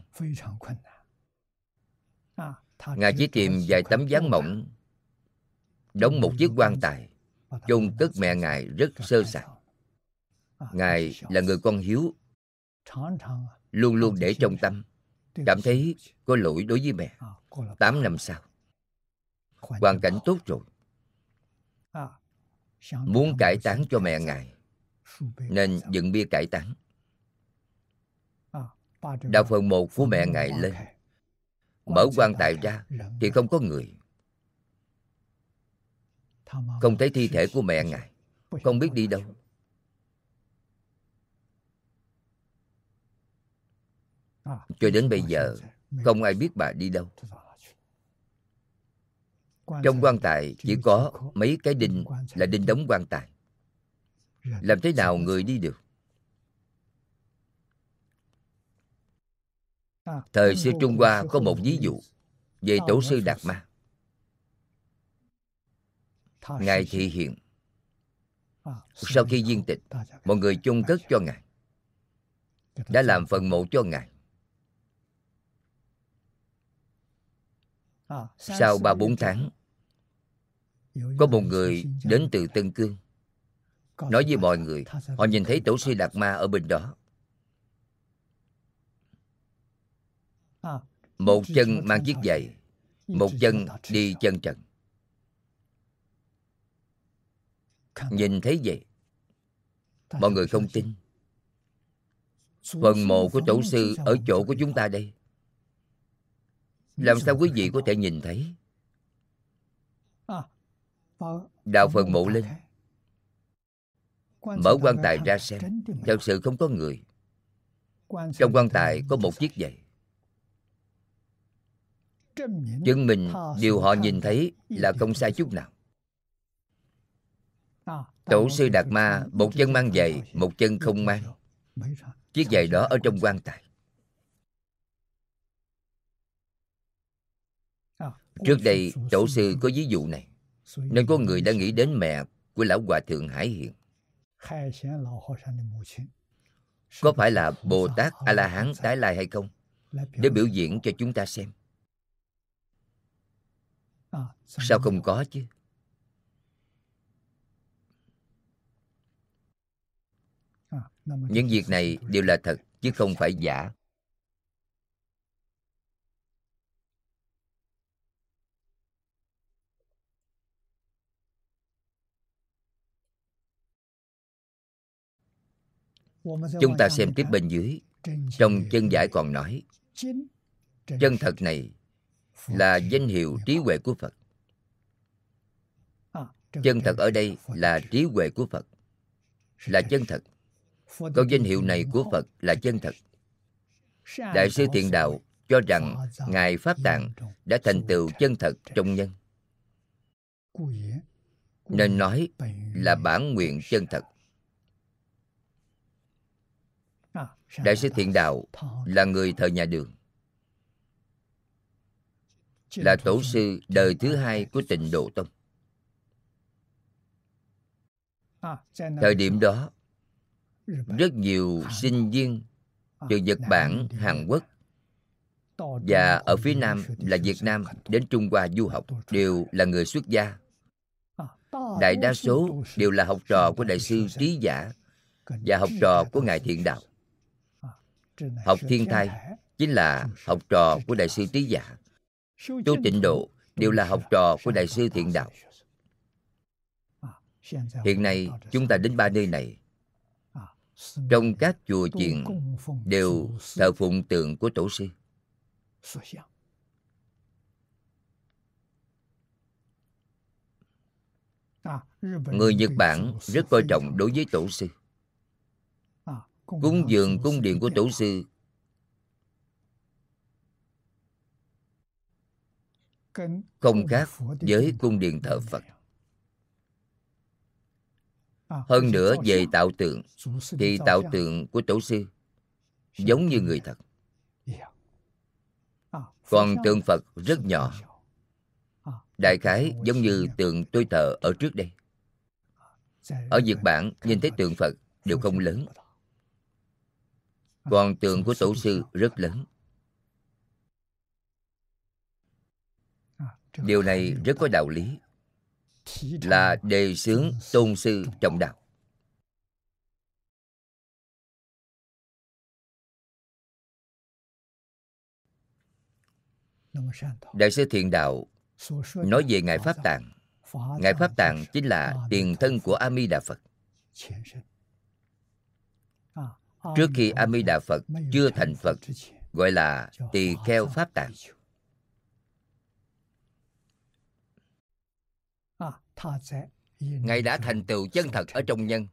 Ngài chỉ tìm vài tấm ván mỏng, đóng một chiếc quan tài, chôn cất mẹ Ngài rất sơ sài. Ngài là người con hiếu, luôn luôn để trong tâm, cảm thấy có lỗi đối với mẹ. Tám năm sau, hoàn cảnh tốt rồi, muốn cải táng cho mẹ Ngài, nên dựng bia cải táng. Đào phần mộ của mẹ Ngài lên, mở quan tài ra thì không có người, không thấy thi thể của mẹ Ngài, không biết đi đâu. Cho đến bây giờ không ai biết bà đi đâu. Trong quan tài chỉ có mấy cái đinh là đinh đóng quan tài. Làm thế nào người đi được? Thời xưa Trung Hoa có một ví dụ về Tổ sư Đạt Ma. Ngài thị hiện. Sau khi viên tịch, mọi người chôn cất cho Ngài, đã làm phần mộ cho Ngài. Sau ba bốn tháng, có một người đến từ Tân Cương, nói với mọi người, họ nhìn thấy Tổ sư Đạt Ma ở bên đó. Một chân mang chiếc giày, một chân đi chân trần. Nhìn thấy vậy, mọi người không tin. Phần mộ của Tổ sư ở chỗ của chúng ta đây, làm sao quý vị có thể nhìn thấy? Đào phần mộ lên, mở quan tài ra xem, thật sự không có người. Trong quan tài có một chiếc giày, chứng minh điều họ nhìn thấy là không sai chút nào. Tổ sư Đạt Ma một chân mang giày, một chân không mang. Chiếc giày đó ở trong quan tài. Trước đây tổ sư có ví dụ này, nên có người đã nghĩ đến mẹ của lão hòa thượng Hải Hiền. Có phải là Bồ Tát A La Hán tái lai hay không, để biểu diễn cho chúng ta xem? Sao không có chứ? Những việc này đều là thật chứ không phải giả. Chúng ta xem tiếp bên dưới. Trong chân giải còn nói, chân thật này là danh hiệu trí huệ của Phật. Chân thật ở đây là trí huệ của Phật, là chân thật. Câu danh hiệu này của Phật là chân thật. Đại sư Thiện Đạo cho rằng Ngài Pháp Tạng đã thành tựu chân thật trong nhân, nên nói là bản nguyện chân thật. Đại sư Thiện Đạo là người thời nhà Đường, là tổ sư đời thứ hai của Tịnh Độ Tông. Thời điểm đó, rất nhiều sinh viên từ Nhật Bản, Hàn Quốc và ở phía Nam là Việt Nam đến Trung Hoa du học đều là người xuất gia. Đại đa số đều là học trò của Đại sư Trí Giả và học trò của Ngài Thiện Đạo. Học Thiên Thai chính là học trò của Đại sư Trí Giả. Tu Tịnh Độ đều là học trò của Đại sư Thiện Đạo. Hiện nay chúng ta đến ba nơi này, trong các chùa chiền đều thờ phụng tượng của tổ sư. Người Nhật Bản rất coi trọng đối với tổ sư. Cúng dường cung điện của tổ sư không khác với cung điện thờ Phật. Hơn nữa về tạo tượng thì tạo tượng của tổ sư giống như người thật. Còn tượng Phật rất nhỏ, đại khái giống như tượng tôi thờ ở trước đây. Ở Nhật Bản nhìn thấy tượng Phật đều không lớn, còn tượng của tổ sư rất lớn. Điều này rất có đạo lý, là đề xướng tôn sư trọng đạo. Đại sư Thiện Đạo nói về Ngài Pháp Tạng. Ngài Pháp Tạng chính là tiền thân của A Di Đà Phật. Trước khi A Di Đà Phật chưa thành Phật, gọi là Tỳ Kheo Pháp Tạng. Ngài đã thành tựu chân thật ở trong nhân.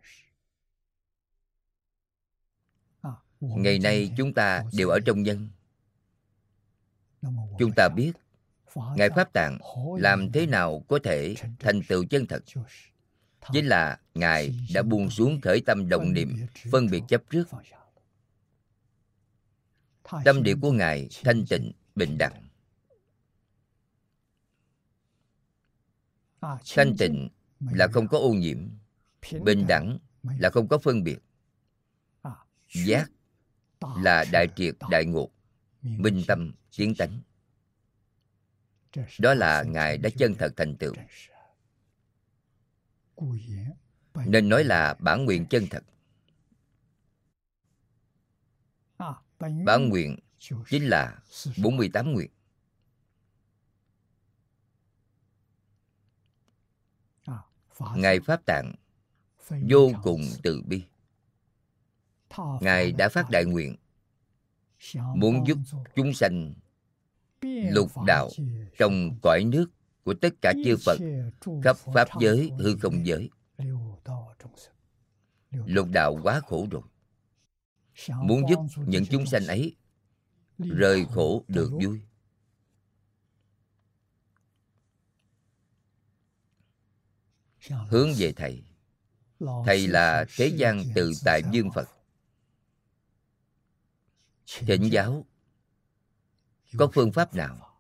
Ngày nay chúng ta đều ở trong nhân. Chúng ta biết Ngài Pháp Tạng làm thế nào có thể thành tựu chân thật. Chính là Ngài đã buông xuống khởi tâm động niệm phân biệt chấp trước. Tâm địa của Ngài thanh tịnh, bình đẳng. Thanh tịnh là không có ô nhiễm, bình đẳng là không có phân biệt, giác là đại triệt đại ngộ, minh tâm kiến tánh. Đó là Ngài đã chân thật thành tựu, nên nói là bản nguyện chân thật. Bản nguyện chính là bốn mươi tám nguyện. Ngài Pháp Tạng vô cùng từ bi. Ngài đã phát đại nguyện muốn giúp chúng sanh lục đạo trong cõi nước của tất cả chư Phật khắp pháp giới, hư không giới. Lục đạo quá khổ rồi, muốn giúp những chúng sanh ấy rời khổ được vui. Hướng về Thầy, Thầy là thế gian tự tại vương Phật. Thỉnh giáo có phương pháp nào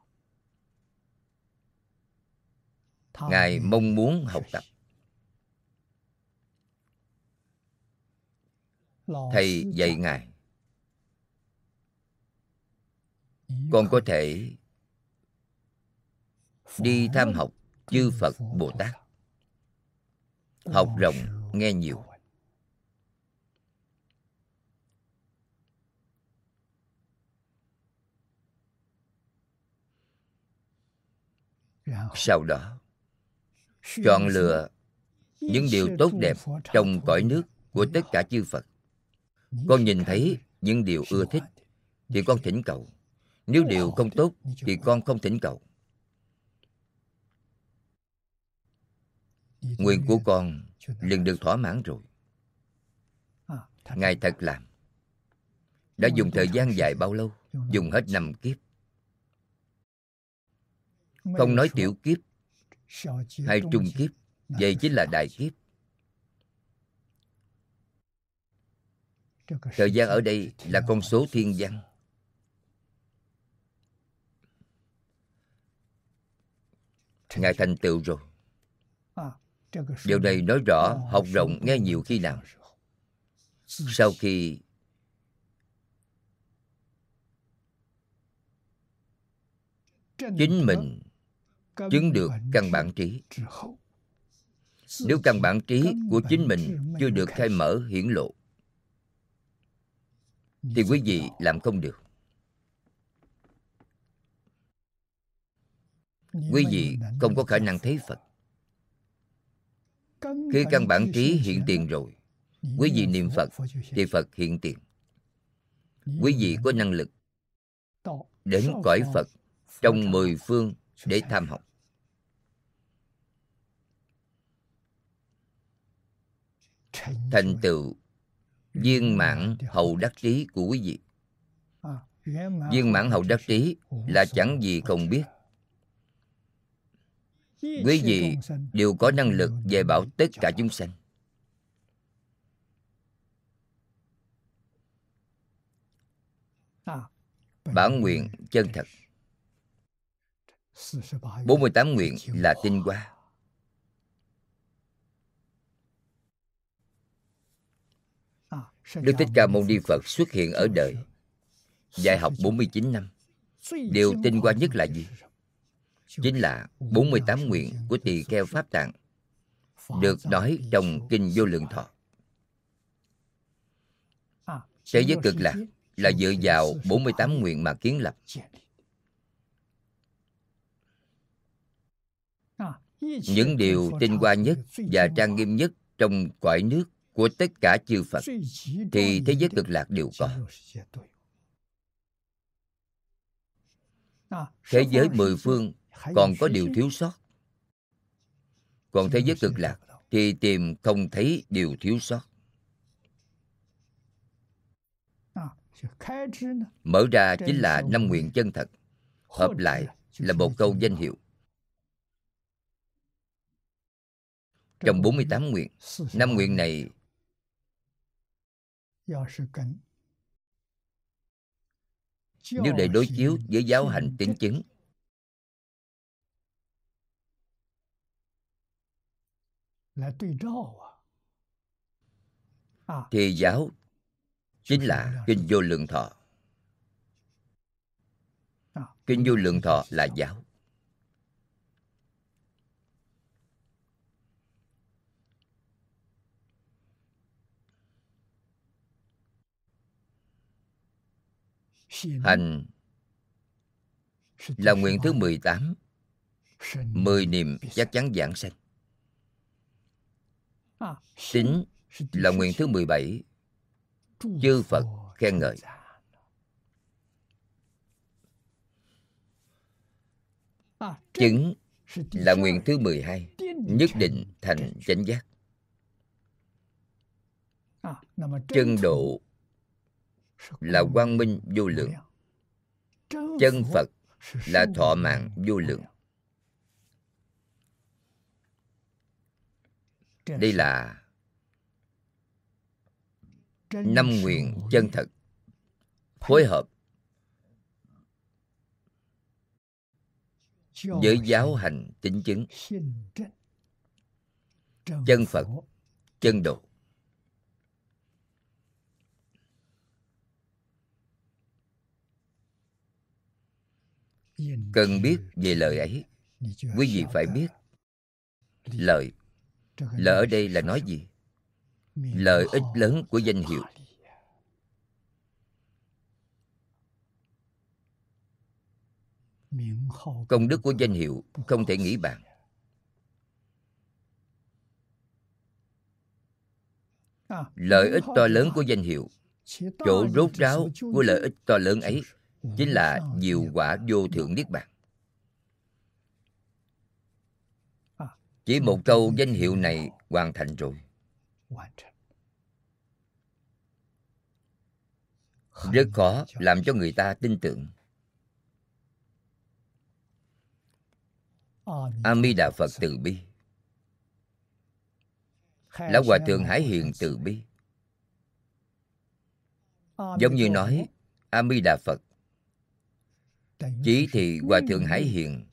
Ngài mong muốn học tập? Thầy dạy Ngài, con có thể đi tham học chư Phật Bồ Tát, học rộng nghe nhiều. Sau đó chọn lựa những điều tốt đẹp trong cõi nước của tất cả chư Phật. Con nhìn thấy những điều ưa thích thì con thỉnh cầu. Nếu điều không tốt thì con không thỉnh cầu. Nguyện của con liền được thỏa mãn rồi. Ngài thật làm. Đã dùng thời gian dài bao lâu? Dùng hết năm kiếp. Không nói tiểu kiếp hay trung kiếp, vậy chính là đại kiếp. Thời gian ở đây là con số thiên văn. Ngài thành tựu rồi. Điều này nói rõ học rộng nghe nhiều khi nào? Sau khi chính mình chứng được căn bản trí. Nếu căn bản trí của chính mình chưa được khai mở hiển lộ thì quý vị làm không được. Quý vị không có khả năng thấy Phật. Khi căn bản trí hiện tiền rồi, quý vị niệm Phật thì Phật hiện tiền. Quý vị có năng lực đến cõi Phật trong mười phương để tham học. Thành tựu viên mãn hậu đắc trí của quý vị. Viên mãn hậu đắc trí là chẳng gì không biết. Quý vị đều có năng lực dạy bảo tất cả chúng sanh. Bản nguyện chân thật. bốn mươi tám nguyện là tinh hoa. Đức Thích Ca Mâu Ni Phật xuất hiện ở đời, dạy học bốn mươi chín năm. Điều tinh hoa nhất là gì? Chính là bốn mươi tám nguyện của Tỳ Kheo Pháp Tạng, được nói trong Kinh Vô Lượng Thọ. Thế giới cực lạc là dựa vào bốn mươi tám nguyện mà kiến lập. Những điều tinh hoa nhất và trang nghiêm nhất trong cõi nước của tất cả chư Phật thì thế giới cực lạc đều có. Thế giới mười phương còn có điều thiếu sót. Còn thế giới cực lạc thì tìm không thấy điều thiếu sót. Mở ra chính là năm nguyện chân thật, hợp lại là một câu danh hiệu. Trong bốn mươi tám nguyện, năm nguyện này nếu để đối chiếu với giáo hành tín chứng thì giáo chính là Kinh Vô Lượng Thọ. Kinh Vô Lượng Thọ là giáo. Hành là nguyện thứ mười tám. Mười niệm chắc chắn giảng sanh. Tín là nguyện thứ mười bảy. Chư Phật khen ngợi. Chứng là nguyện thứ mười hai. Nhất định thành chánh giác. Chân độ là quang minh vô lượng. Chân Phật là thọ mạng vô lượng. Đây là năm nguyện chân thật phối hợp với giáo hành tín chứng, chân Phật, chân độ. Cần biết về lời ấy, quý vị phải biết lợi. Lợi ở đây là nói gì? Lợi ích lớn của danh hiệu. Công đức của danh hiệu không thể nghĩ bàn. Lợi ích to lớn của danh hiệu, chỗ rốt ráo của lợi ích to lớn ấy chính là diệu quả vô thượng niết bàn. Chỉ một câu danh hiệu này hoàn thành rồi. Rất khó làm cho người ta tin tưởng. A Di Đà Phật từ bi, Lão Hòa Thượng Hải Hiền từ bi. Giống như nói A Di Đà Phật, chỉ thì Hòa Thượng Hải Hiền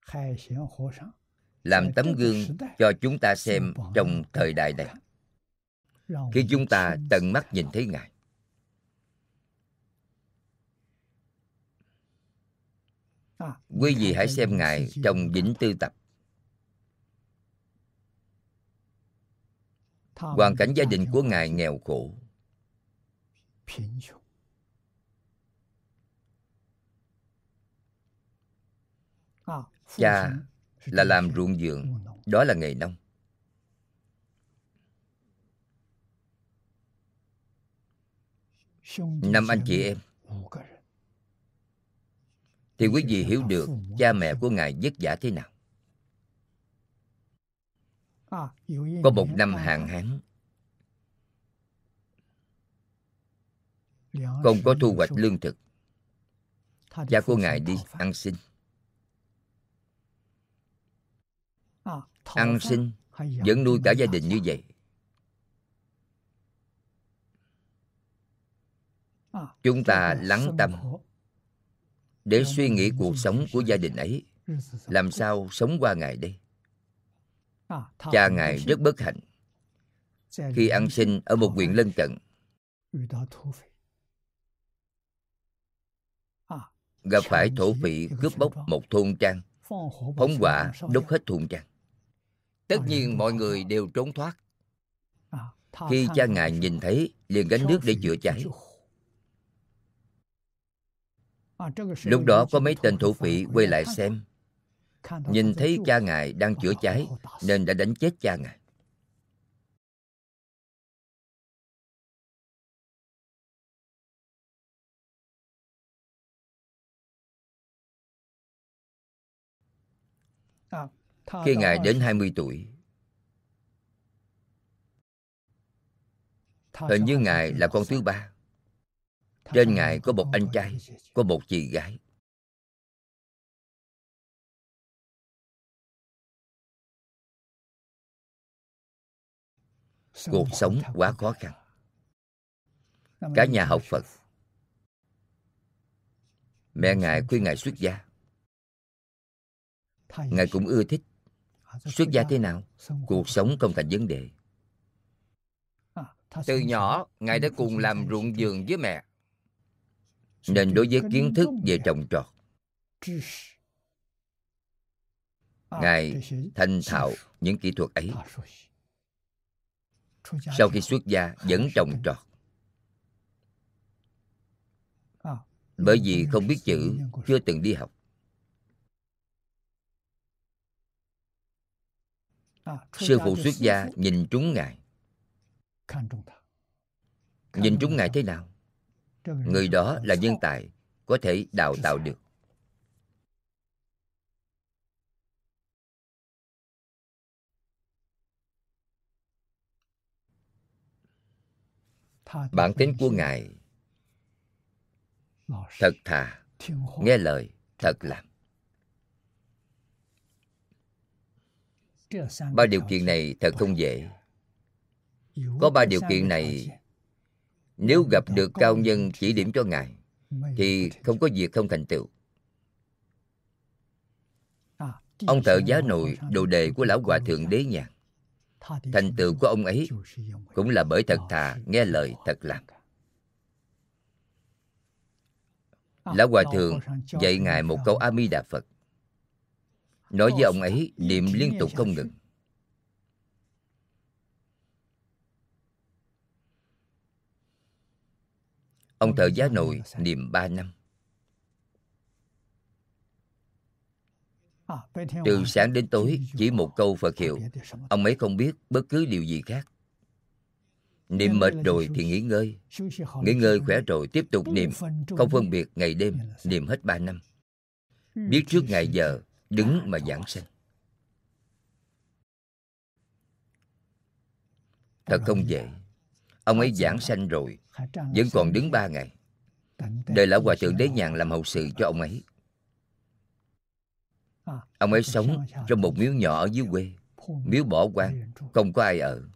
làm tấm gương cho chúng ta xem trong thời đại này, khi chúng ta tận mắt nhìn thấy Ngài. Quý vị hãy xem Ngài trong Vĩnh Tư Tập. Hoàn cảnh gia đình của Ngài nghèo khổ. Cha là làm ruộng vườn, đó là nghề nông. Năm anh chị em, thì quý vị hiểu được cha mẹ của Ngài vất vả thế nào. Có một năm hạn hán, không có thu hoạch lương thực. Cha của Ngài đi ăn xin. Ăn xin vẫn nuôi cả gia đình như vậy. Chúng ta lắng tâm để suy nghĩ cuộc sống của gia đình ấy, làm sao sống qua ngày đây. Cha Ngài rất bất hạnh, khi ăn xin ở một huyện lân cận, gặp phải thổ phỉ cướp bóc một thôn trang, phóng hỏa đốt hết thôn trang. Tất nhiên mọi người đều trốn thoát. Khi cha Ngài nhìn thấy, liền gánh nước để chữa cháy. Lúc đó có mấy tên thổ phỉ quay lại xem, nhìn thấy cha Ngài đang chữa cháy nên đã đánh chết cha Ngài. Khi Ngài đến hai mươi tuổi, hình như Ngài là con thứ ba. Trên Ngài có một anh trai, có một chị gái. Cuộc sống quá khó khăn. Cả nhà học Phật. Mẹ Ngài khuyên Ngài xuất gia. Ngài cũng ưa thích. Xuất gia thế nào? Cuộc sống không thành vấn đề. Từ nhỏ, Ngài đã cùng làm ruộng vườn với mẹ, nên đối với kiến thức về trồng trọt, Ngài thành thạo những kỹ thuật ấy. Sau khi xuất gia vẫn trồng trọt. Bởi vì không biết chữ, chưa từng đi học. Sư phụ xuất gia nhìn trúng Ngài. Nhìn trúng Ngài thế nào? Người đó là nhân tài, có thể đào tạo được. Bản tính của Ngài thật thà, nghe lời, thật làm. Ba điều kiện này thật không dễ. Có ba điều kiện này, Nếu gặp được cao nhân chỉ điểm cho Ngài thì không có việc không thành tựu. Ông Thợ Giá Nội, đồ đệ của Lão Hòa Thượng Đế Nhàn, thành tựu của ông ấy cũng là bởi thật thà, nghe lời, thật làm. Lão Hòa Thượng dạy Ngài một câu A Di Đà Phật, nói với ông ấy niệm liên tục không ngừng. Ông Thợ Giá Nội niệm ba năm. Từ sáng đến tối chỉ một câu Phật hiệu. Ông ấy không biết bất cứ điều gì khác. Niệm mệt rồi thì nghỉ ngơi. Nghỉ ngơi khỏe rồi tiếp tục niệm, không phân biệt ngày đêm, niệm hết ba năm. Biết trước ngày giờ, đứng mà giảng sanh. Thật không dễ. Ông ấy giảng sanh rồi, vẫn còn đứng ba ngày. Đợi Lão Hòa Thượng Đế Nhàn làm hậu sự cho ông ấy. Ông ấy sống trong một miếu nhỏ ở dưới quê, miếu bỏ hoang, không có ai ở.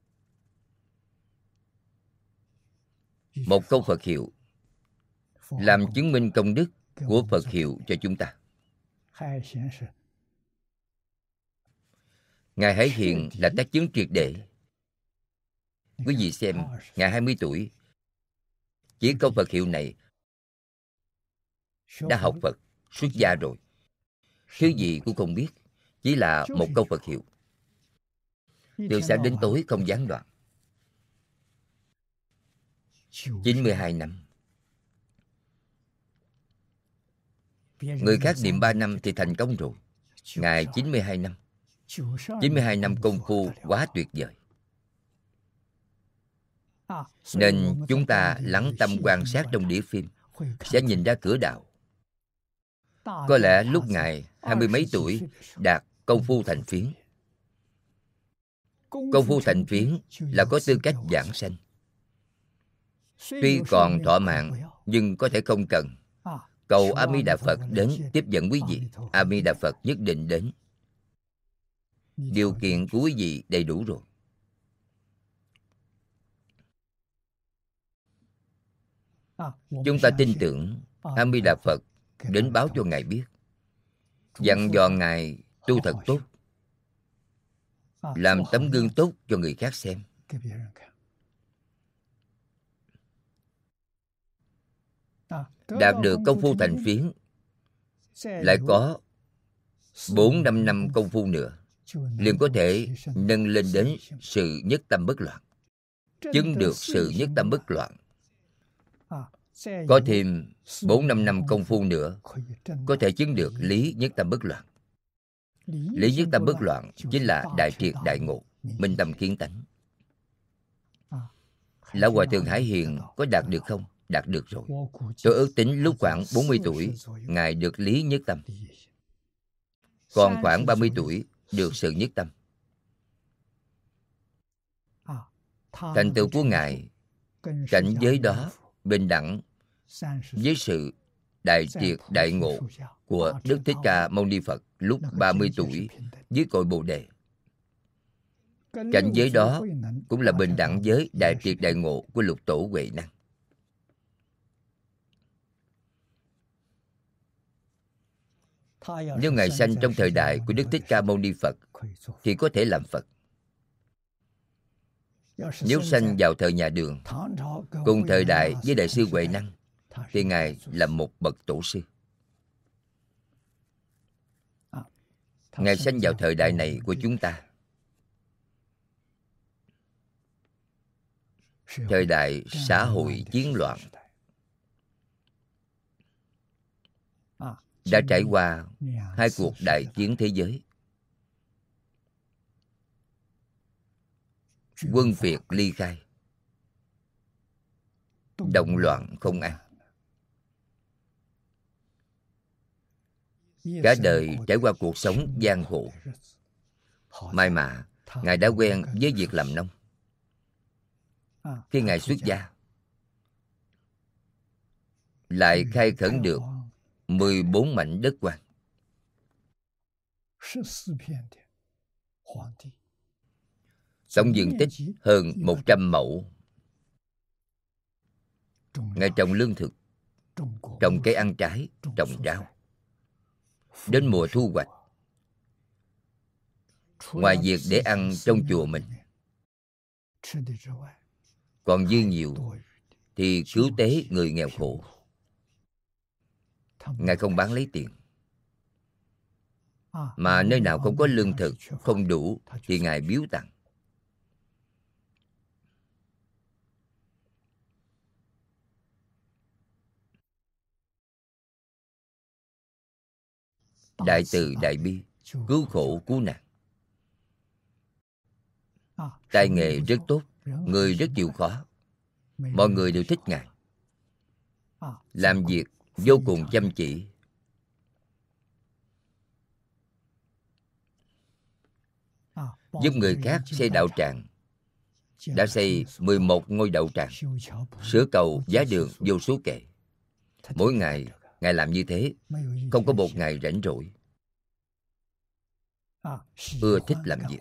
Một câu Phật hiệu làm chứng minh công đức của Phật hiệu cho chúng ta. Ngài Hải Hiền là tác chứng triệt để. Quý vị xem, Ngài hai mươi tuổi, chỉ câu Phật hiệu này đã học Phật, xuất gia rồi. Thứ gì cũng không biết, chỉ là một câu Phật hiệu. Từ sáng đến tối không gián đoạn. chín mươi hai năm. Người khác niệm ba năm thì thành công rồi. Ngài chín mươi hai năm. chín mươi hai năm công phu quá tuyệt vời. Nên chúng ta lắng tâm quan sát trong đĩa phim sẽ nhìn ra cửa đạo. Có lẽ lúc Ngài hai mươi mấy tuổi đạt công phu thành phiến. Công phu thành phiến là có tư cách giảng sanh. Tuy còn thọ mạng nhưng có thể không cần. Cầu A Di Đà Phật đến tiếp dẫn quý vị. A Di Đà Phật nhất định đến. Điều kiện của quý vị đầy đủ rồi. Chúng ta tin tưởng A Di Đà Phật đến báo cho Ngài biết, dặn dò Ngài tu thật tốt, làm tấm gương tốt cho người khác xem. Đạt được công phu thành phiến, lại có bốn năm năm công phu nữa, liền có thể nâng lên đến sự nhất tâm bất loạn. Chứng được sự nhất tâm bất loạn. Có thêm bốn năm năm công phu nữa, có thể chứng được lý nhất tâm bất loạn. Lý nhất tâm bất loạn chính là đại triệt đại ngộ, minh tâm kiến tánh. Lão Hòa Thượng Hải Hiền có đạt được không? Đạt được rồi. Tôi ước tính lúc khoảng bốn mươi tuổi, Ngài được lý nhất tâm. Còn khoảng ba mươi tuổi, được sự nhất tâm. Thành tựu của Ngài, cảnh giới đó bình đẳng với sự đại triệt đại ngộ của Đức Thích Ca Mâu Ni Phật lúc ba mươi tuổi dưới cội Bồ Đề. Cảnh giới đó cũng là bình đẳng với đại triệt đại ngộ của Lục Tổ Huệ Năng. Nếu Ngài sanh trong thời đại của Đức Thích Ca Mâu Ni Phật thì có thể làm Phật. Nếu sanh vào thời nhà Đường, cùng thời đại với Đại sư Huệ Năng, thì Ngài là một bậc tổ sư. Ngài sanh vào thời đại này của chúng ta, thời đại xã hội chiến loạn, đã trải qua hai cuộc đại chiến thế giới. Quân Việt ly khai, động loạn không an. Cả đời trải qua cuộc sống gian khổ. May mà Ngài đã quen với việc làm nông. Khi Ngài xuất gia, lại khai khẩn được mười bốn mảnh đất quan. Tổng diện tích hơn một trăm mẫu. Ngài trồng lương thực, trồng cây ăn trái, trồng rau. Đến mùa thu hoạch, ngoài việc để ăn trong chùa mình, còn dư nhiều thì cứu tế người nghèo khổ. Ngài không bán lấy tiền, mà nơi nào không có lương thực, không đủ thì Ngài biếu tặng. Đại từ đại bi, cứu khổ cứu nạn. Tay nghề rất tốt, người rất chịu khó. Mọi người đều thích Ngài. Làm việc vô cùng chăm chỉ. Giúp người khác xây đạo tràng. Đã xây mười một ngôi đạo tràng, sửa cầu giá đường vô số kể. Mỗi ngày Ngài làm như thế, không có một ngày rảnh rỗi. Ưa thích làm việc.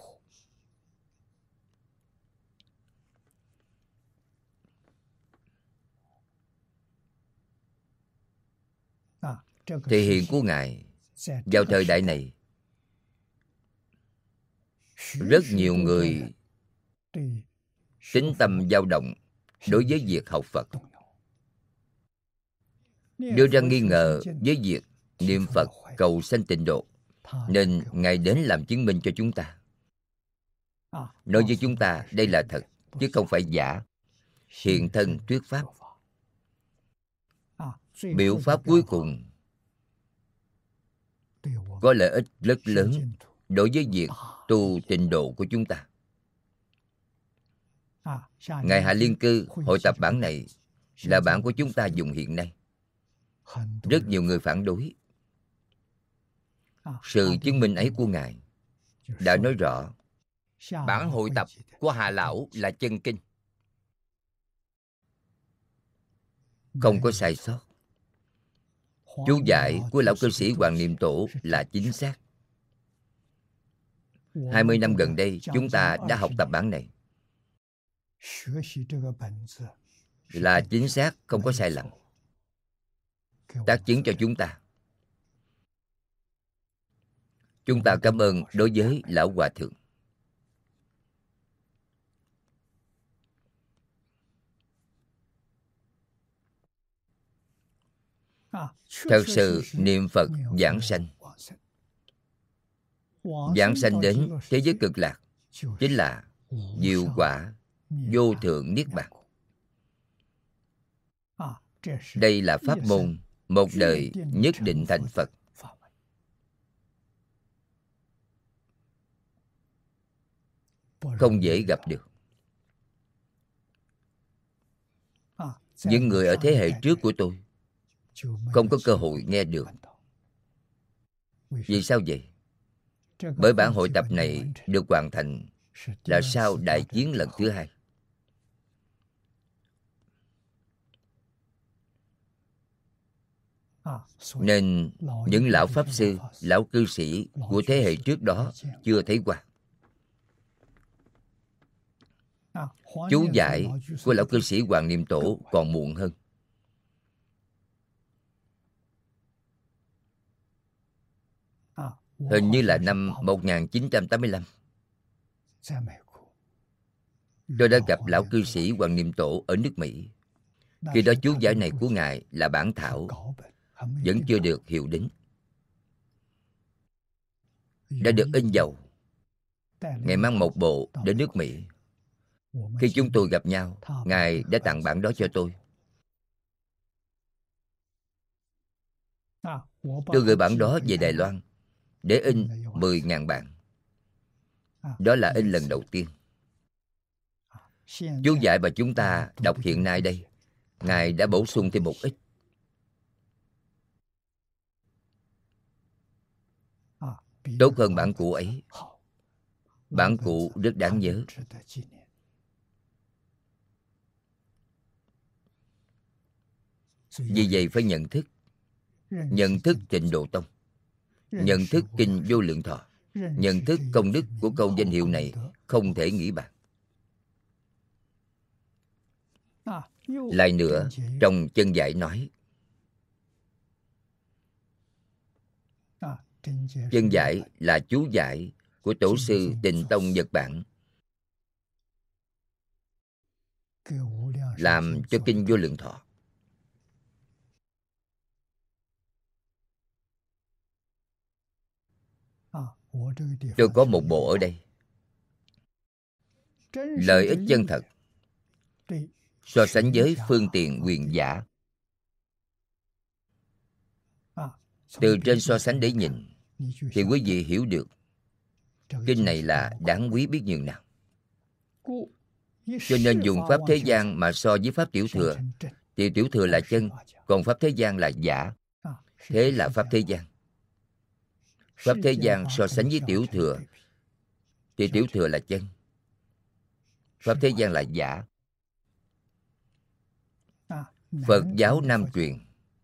Thể hiện của Ngài vào thời đại này, rất nhiều người tín tâm dao động đối với việc học Phật, đưa ra nghi ngờ với việc niệm Phật cầu sanh tịnh độ, nên Ngài đến làm chứng minh cho chúng ta, nói với chúng ta đây là thật chứ không phải giả. Hiện thân thuyết pháp. Biểu pháp cuối cùng có lợi ích rất lớn đối với việc tu tịnh độ của chúng ta. Ngài Hạ Liên Cư hội tập bản này là bản của chúng ta dùng hiện nay. Rất nhiều người phản đối. Sự chứng minh ấy của Ngài đã nói rõ bản hội tập của Hạ Lão là chân kinh, không có sai sót. Chú giải của Lão Cư Sĩ Hoàng Niệm Tổ là chính xác. Hai mươi năm gần đây chúng ta đã học tập bản này, là chính xác, không có sai lầm. Tác chứng cho chúng ta. Chúng ta cảm ơn đối với Lão Hòa Thượng. Thật sự niệm Phật giảng sanh. Giảng sanh đến thế giới cực lạc chính là diệu quả vô thượng niết bàn. Đây là pháp môn một đời nhất định thành Phật. Không dễ gặp được. Những người ở thế hệ trước của tôi không có cơ hội nghe được. Vì sao vậy? Bởi bản hội tập này được hoàn thành là sau đại chiến lần thứ hai. Nên những lão pháp sư, lão cư sĩ của thế hệ trước đó chưa thấy qua. Chú giải của Lão Cư Sĩ Hoàng Niệm Tổ còn muộn hơn. Hình như là năm một nghìn chín trăm tám mươi lăm. Tôi đã gặp Lão Cư Sĩ Hoàng Niệm Tổ ở nước Mỹ. Khi đó chú giải này của Ngài là bản thảo, vẫn chưa được hiệu đính. Đã được in dầu. Ngài mang một bộ đến nước Mỹ. Khi chúng tôi gặp nhau, Ngài đã tặng bản đó cho tôi. Tôi gửi bản đó về Đài Loan để in mười nghìn bản. Đó là in lần đầu tiên. Chú giải mà chúng ta đọc hiện nay đây, Ngài đã bổ sung thêm một ít. Tốt hơn bản cũ ấy. Bản cũ rất đáng nhớ. Vì vậy phải nhận thức. Nhận thức Tịnh Độ Tông, nhận thức Kinh Vô Lượng Thọ, nhận thức công đức của câu danh hiệu này không thể nghĩ bàn. Lại nữa, trong chân giải nói, chân giải là chú giải của tổ sư Tịnh Tông Nhật Bản, làm cho kinh Vô Lượng Thọ. Tôi có một bộ ở đây. Lợi ích chân thật so sánh với phương tiện quyền giả. Từ trên so sánh để nhìn, thì quý vị hiểu được kinh này là đáng quý biết nhường nào. Cho nên dùng pháp thế gian mà so với pháp tiểu thừa, thì tiểu thừa là chân, còn pháp thế gian là giả. Thế là pháp thế gian. Pháp thế gian so sánh với tiểu thừa, thì tiểu thừa là chân, pháp thế gian là giả. Phật giáo Nam truyền,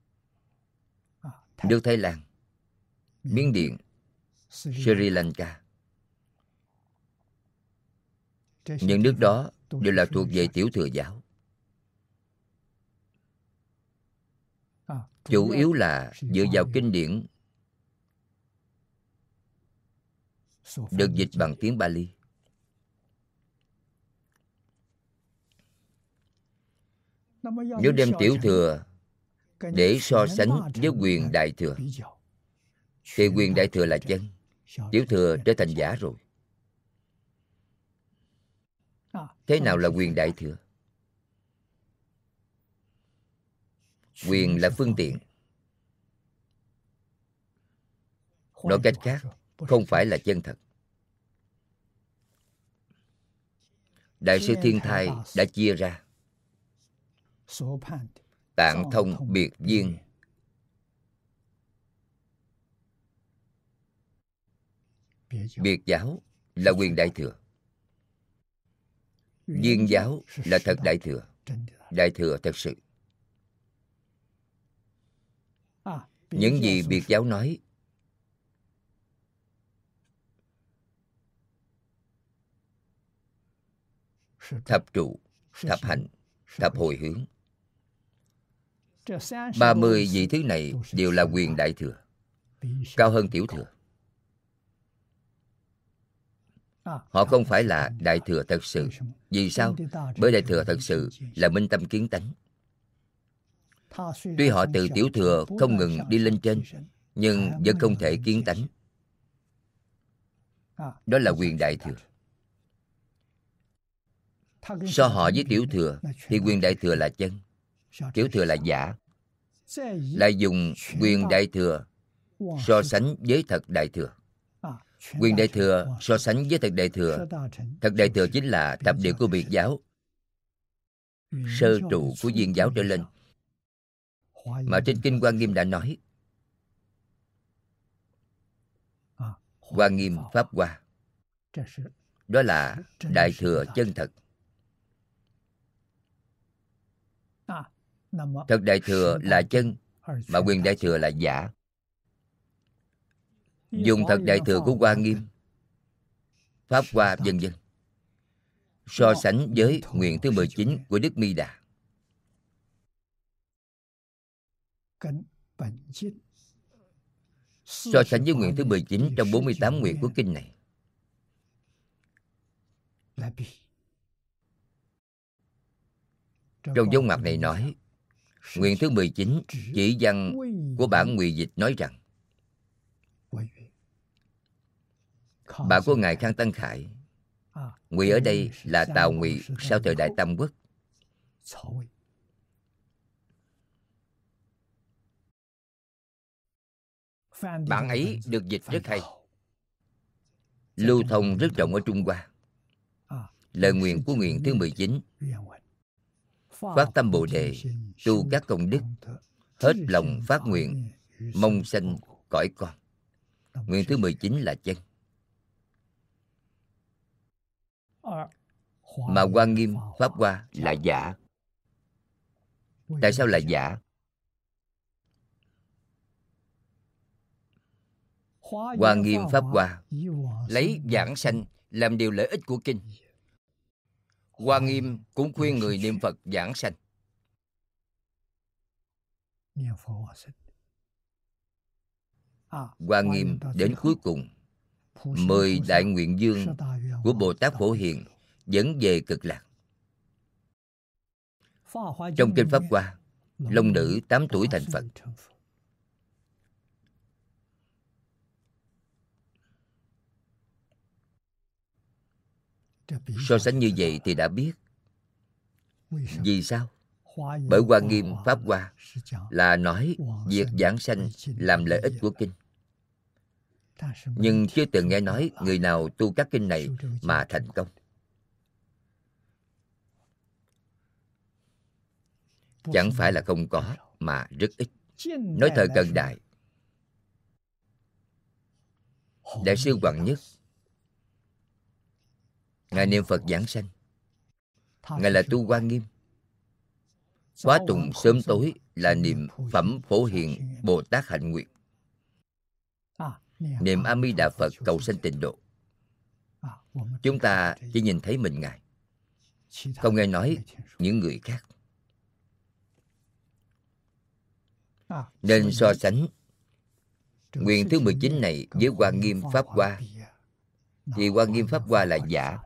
nước Thái Lan, Miến Điện, Sri Lanka, những nước đó đều là thuộc về tiểu thừa giáo. Chủ yếu là dựa vào kinh điển được dịch bằng tiếng Bali. Nếu đem tiểu thừa để so sánh với quyền đại thừa, thì quyền đại thừa là chân, tiểu thừa trở thành giả rồi. Thế nào là quyền đại thừa? Quyền là phương tiện. Nói cách khác, không phải là chân thật. Đại sư Thiên Thai đã chia ra tạng thông biệt viên. Biệt giáo là quyền đại thừa, viên giáo là thật đại thừa, đại thừa thật sự. Những gì biệt giáo nói thập trụ, thập hạnh, thập hồi hướng, ba mươi vị thứ này đều là quyền đại thừa, cao hơn tiểu thừa. Họ không phải là đại thừa thật sự. Vì sao? Bởi đại thừa thật sự là minh tâm kiến tánh. Tuy họ từ tiểu thừa không ngừng đi lên trên, nhưng vẫn không thể kiến tánh. Đó là quyền đại thừa. So họ với tiểu thừa, thì quyền đại thừa là chân, tiểu thừa là giả. Lại dùng quyền đại thừa so sánh với thật đại thừa. Quyền đại thừa so sánh với thật đại thừa. Thật đại thừa chính là thập địa của biệt giáo, sơ trụ của viên giáo trở lên, mà trên kinh Hoa Nghiêm đã nói. Hoa Nghiêm Pháp Hoa, đó là đại thừa chân thật. Thật đại thừa là chân, mà quyền đại thừa là giả. Dùng thật đại thừa của Hoa Nghiêm, Pháp Hoa vân vân so sánh với nguyện thứ mười chín của Đức Mi Đà. So sánh với nguyện thứ mười chín trong bốn mươi tám nguyện của kinh này. Trong dấu ngoặc này nói, nguyện thứ mười chín chỉ văn của bản ngụy dịch nói rằng, bản của Ngài Khang Tân Khải, ngụy ở đây là Tào Ngụy sau thời Đại Tam Quốc. Bản ấy được dịch rất hay, lưu thông rất rộng ở Trung Hoa. Lời nguyện của nguyện thứ mười chín: phát tâm Bồ Đề, tu các công đức, hết lòng phát nguyện, mong sanh cõi con. Nguyện thứ mười chín là chân, mà Hoa Nghiêm Pháp Hoa là giả. Tại sao là giả? Hoa Nghiêm Pháp Hoa lấy giảng sanh làm điều lợi ích của kinh. Hoa Nghiêm cũng khuyên người niệm Phật giảng sanh. Hoa Nghiêm đến cuối cùng, mười đại nguyện dương của Bồ Tát Phổ Hiền dẫn về Cực Lạc. Trong kinh Pháp Hoa, long nữ tám tuổi thành Phật. So sánh như vậy thì đã biết vì sao. Bởi Hoa Nghiêm Pháp Hoa là nói việc giảng sanh làm lợi ích của kinh, nhưng chưa từng nghe nói người nào tu các kinh này mà thành công. Chẳng phải là không có, mà rất ít. Nói thời cận đại, Đại sư Hoàng Nhất, Ngài niệm Phật giảng sanh. Ngài là tu Hoa Nghiêm. Khóa tụng sớm tối là niệm Phẩm Phổ Hiền Bồ Tát Hạnh Nguyện, niệm A Di Đà Phật cầu sanh tịnh độ. Chúng ta chỉ nhìn thấy mình Ngài, không nghe nói những người khác. Nên so sánh nguyện thứ mười chín này với Hoa Nghiêm Pháp Hoa, thì Hoa Nghiêm Pháp Hoa là giả.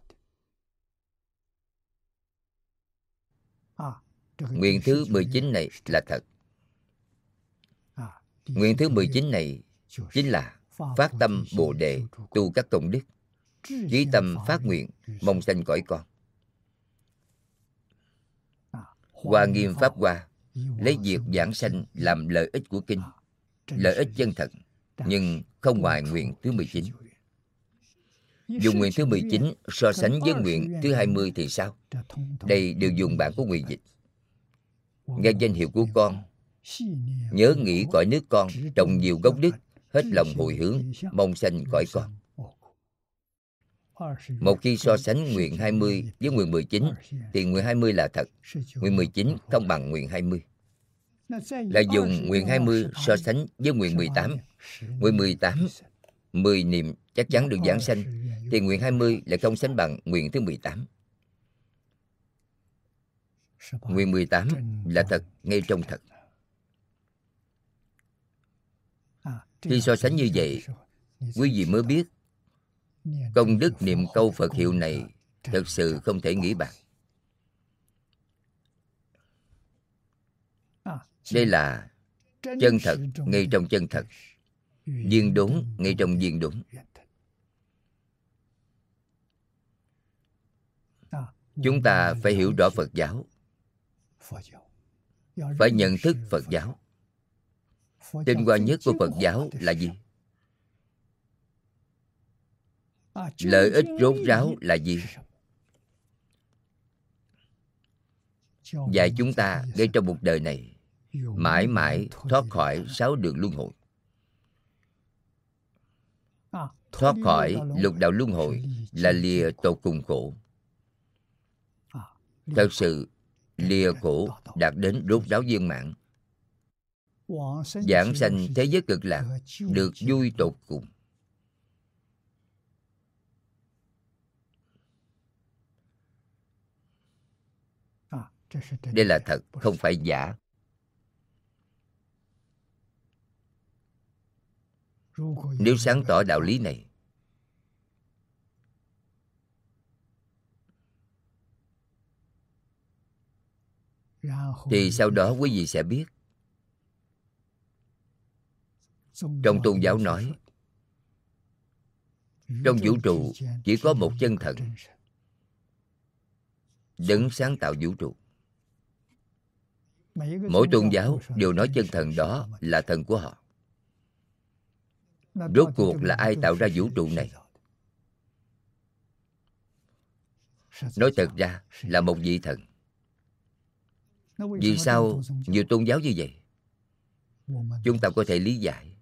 Nguyện thứ mười chín này là thật. Nguyện thứ mười chín này chính là phát tâm Bồ Đề, tu các công đức, chí tâm phát nguyện, mong sanh cõi con. Hoa Nghiêm Pháp Hoa lấy việc giảng sanh làm lợi ích của kinh, lợi ích chân thật, nhưng không ngoài nguyện thứ mười chín. Dùng nguyện thứ mười chín so sánh với nguyện thứ hai mươi thì sao? Đây đều dùng bản của Ngụy Dịch. Nghe danh hiệu của con, nhớ nghĩ cõi nước con, trồng nhiều gốc đức, hết lòng hồi hướng, mong sanh cõi con. Một khi so sánh nguyện hai mươi với nguyện mười chín, thì nguyện hai mươi là thật, nguyện mười chín không bằng nguyện hai mươi. Là dùng nguyện hai mươi so sánh với nguyện mười tám. Nguyện mười tám, mười niệm chắc chắn được giảng sanh, thì nguyện hai mươi lại không sánh bằng nguyện thứ mười tám. Nguyện mười tám là thật ngay trong thật. Khi so sánh như vậy, quý vị mới biết công đức niệm câu Phật hiệu này thật sự không thể nghĩ bàn. Đây là chân thật ngay trong chân thật, viên đốn ngay trong viên đốn. Chúng ta phải hiểu rõ Phật giáo, phải nhận thức Phật giáo. Tinh hoa nhất của Phật giáo là gì? Lợi ích rốt ráo là gì? Dạy chúng ta ngay trong một đời này mãi mãi thoát khỏi sáu đường luân hồi. Thoát khỏi lục đạo luân hồi là lìa tột cùng khổ. Thật sự lìa khổ đạt đến rốt ráo viên mãn, giảng sanh thế giới cực lạc, được vui tột cùng. Đây là thật, không phải giả. Nếu sáng tỏ đạo lý này, thì sau đó quý vị sẽ biết, trong tôn giáo nói, trong vũ trụ chỉ có một chân thần, đấng sáng tạo vũ trụ. Mỗi tôn giáo đều nói chân thần đó là thần của họ. Rốt cuộc là ai tạo ra vũ trụ này? Nói thật ra là một vị thần. Vì sao nhiều tôn giáo như vậy? Chúng ta có thể lý giải.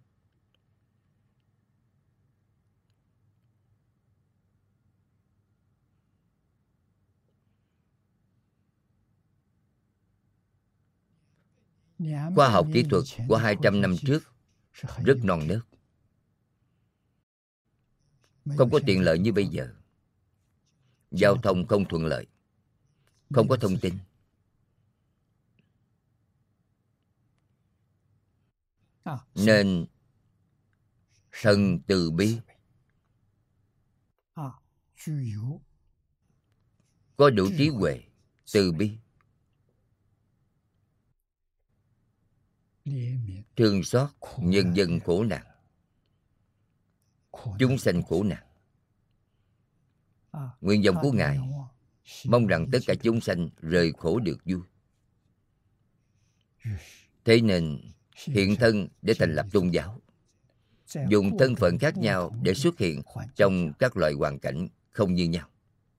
Khoa học kỹ thuật của hai trăm năm trước rất non nớt, không có tiện lợi như bây giờ. Giao thông không thuận lợi, không có thông tin. Nên thần từ bi, có đủ trí huệ, từ bi, thương xót nhân dân khổ nạn, chúng sanh khổ nạn. Nguyện vọng của Ngài mong rằng tất cả chúng sanh rời khổ được vui. Thế nên hiện thân để thành lập tôn giáo, dùng thân phận khác nhau để xuất hiện trong các loại hoàn cảnh không như nhau.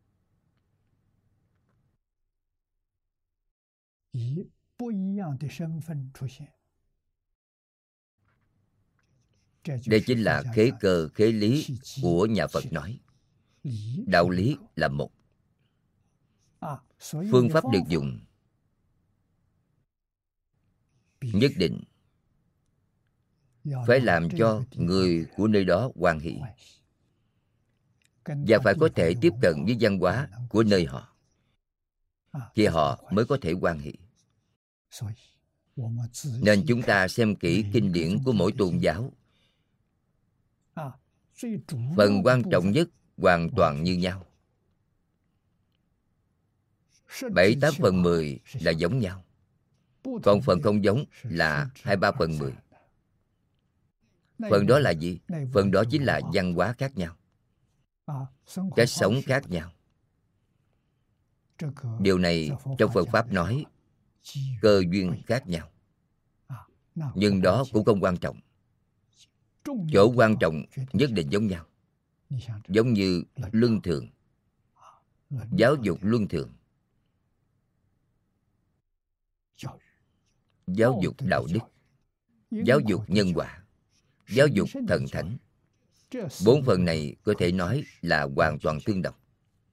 Đây chính là khế cơ khế lý của nhà Phật nói. Đạo lý là một, phương pháp được dùng nhất định phải làm cho người của nơi đó hoan hỷ, và phải có thể tiếp cận với văn hóa của nơi họ, thì họ mới có thể hoan hỷ. Nên chúng ta xem kỹ kinh điển của mỗi tôn giáo, phần quan trọng nhất hoàn toàn như nhau. Bảy tám phần mười là giống nhau, còn phần không giống là hai ba phần mười. Phần đó là gì? Phần đó chính là văn hóa khác nhau, cách sống khác nhau. Điều này trong Phật Pháp nói cơ duyên khác nhau. Nhưng đó cũng không quan trọng. Chỗ quan trọng nhất định giống nhau. Giống như luân thường, giáo dục luân thường, giáo dục đạo đức, giáo dục nhân quả, giáo dục thần thánh. Bốn phần này có thể nói là hoàn toàn tương đồng.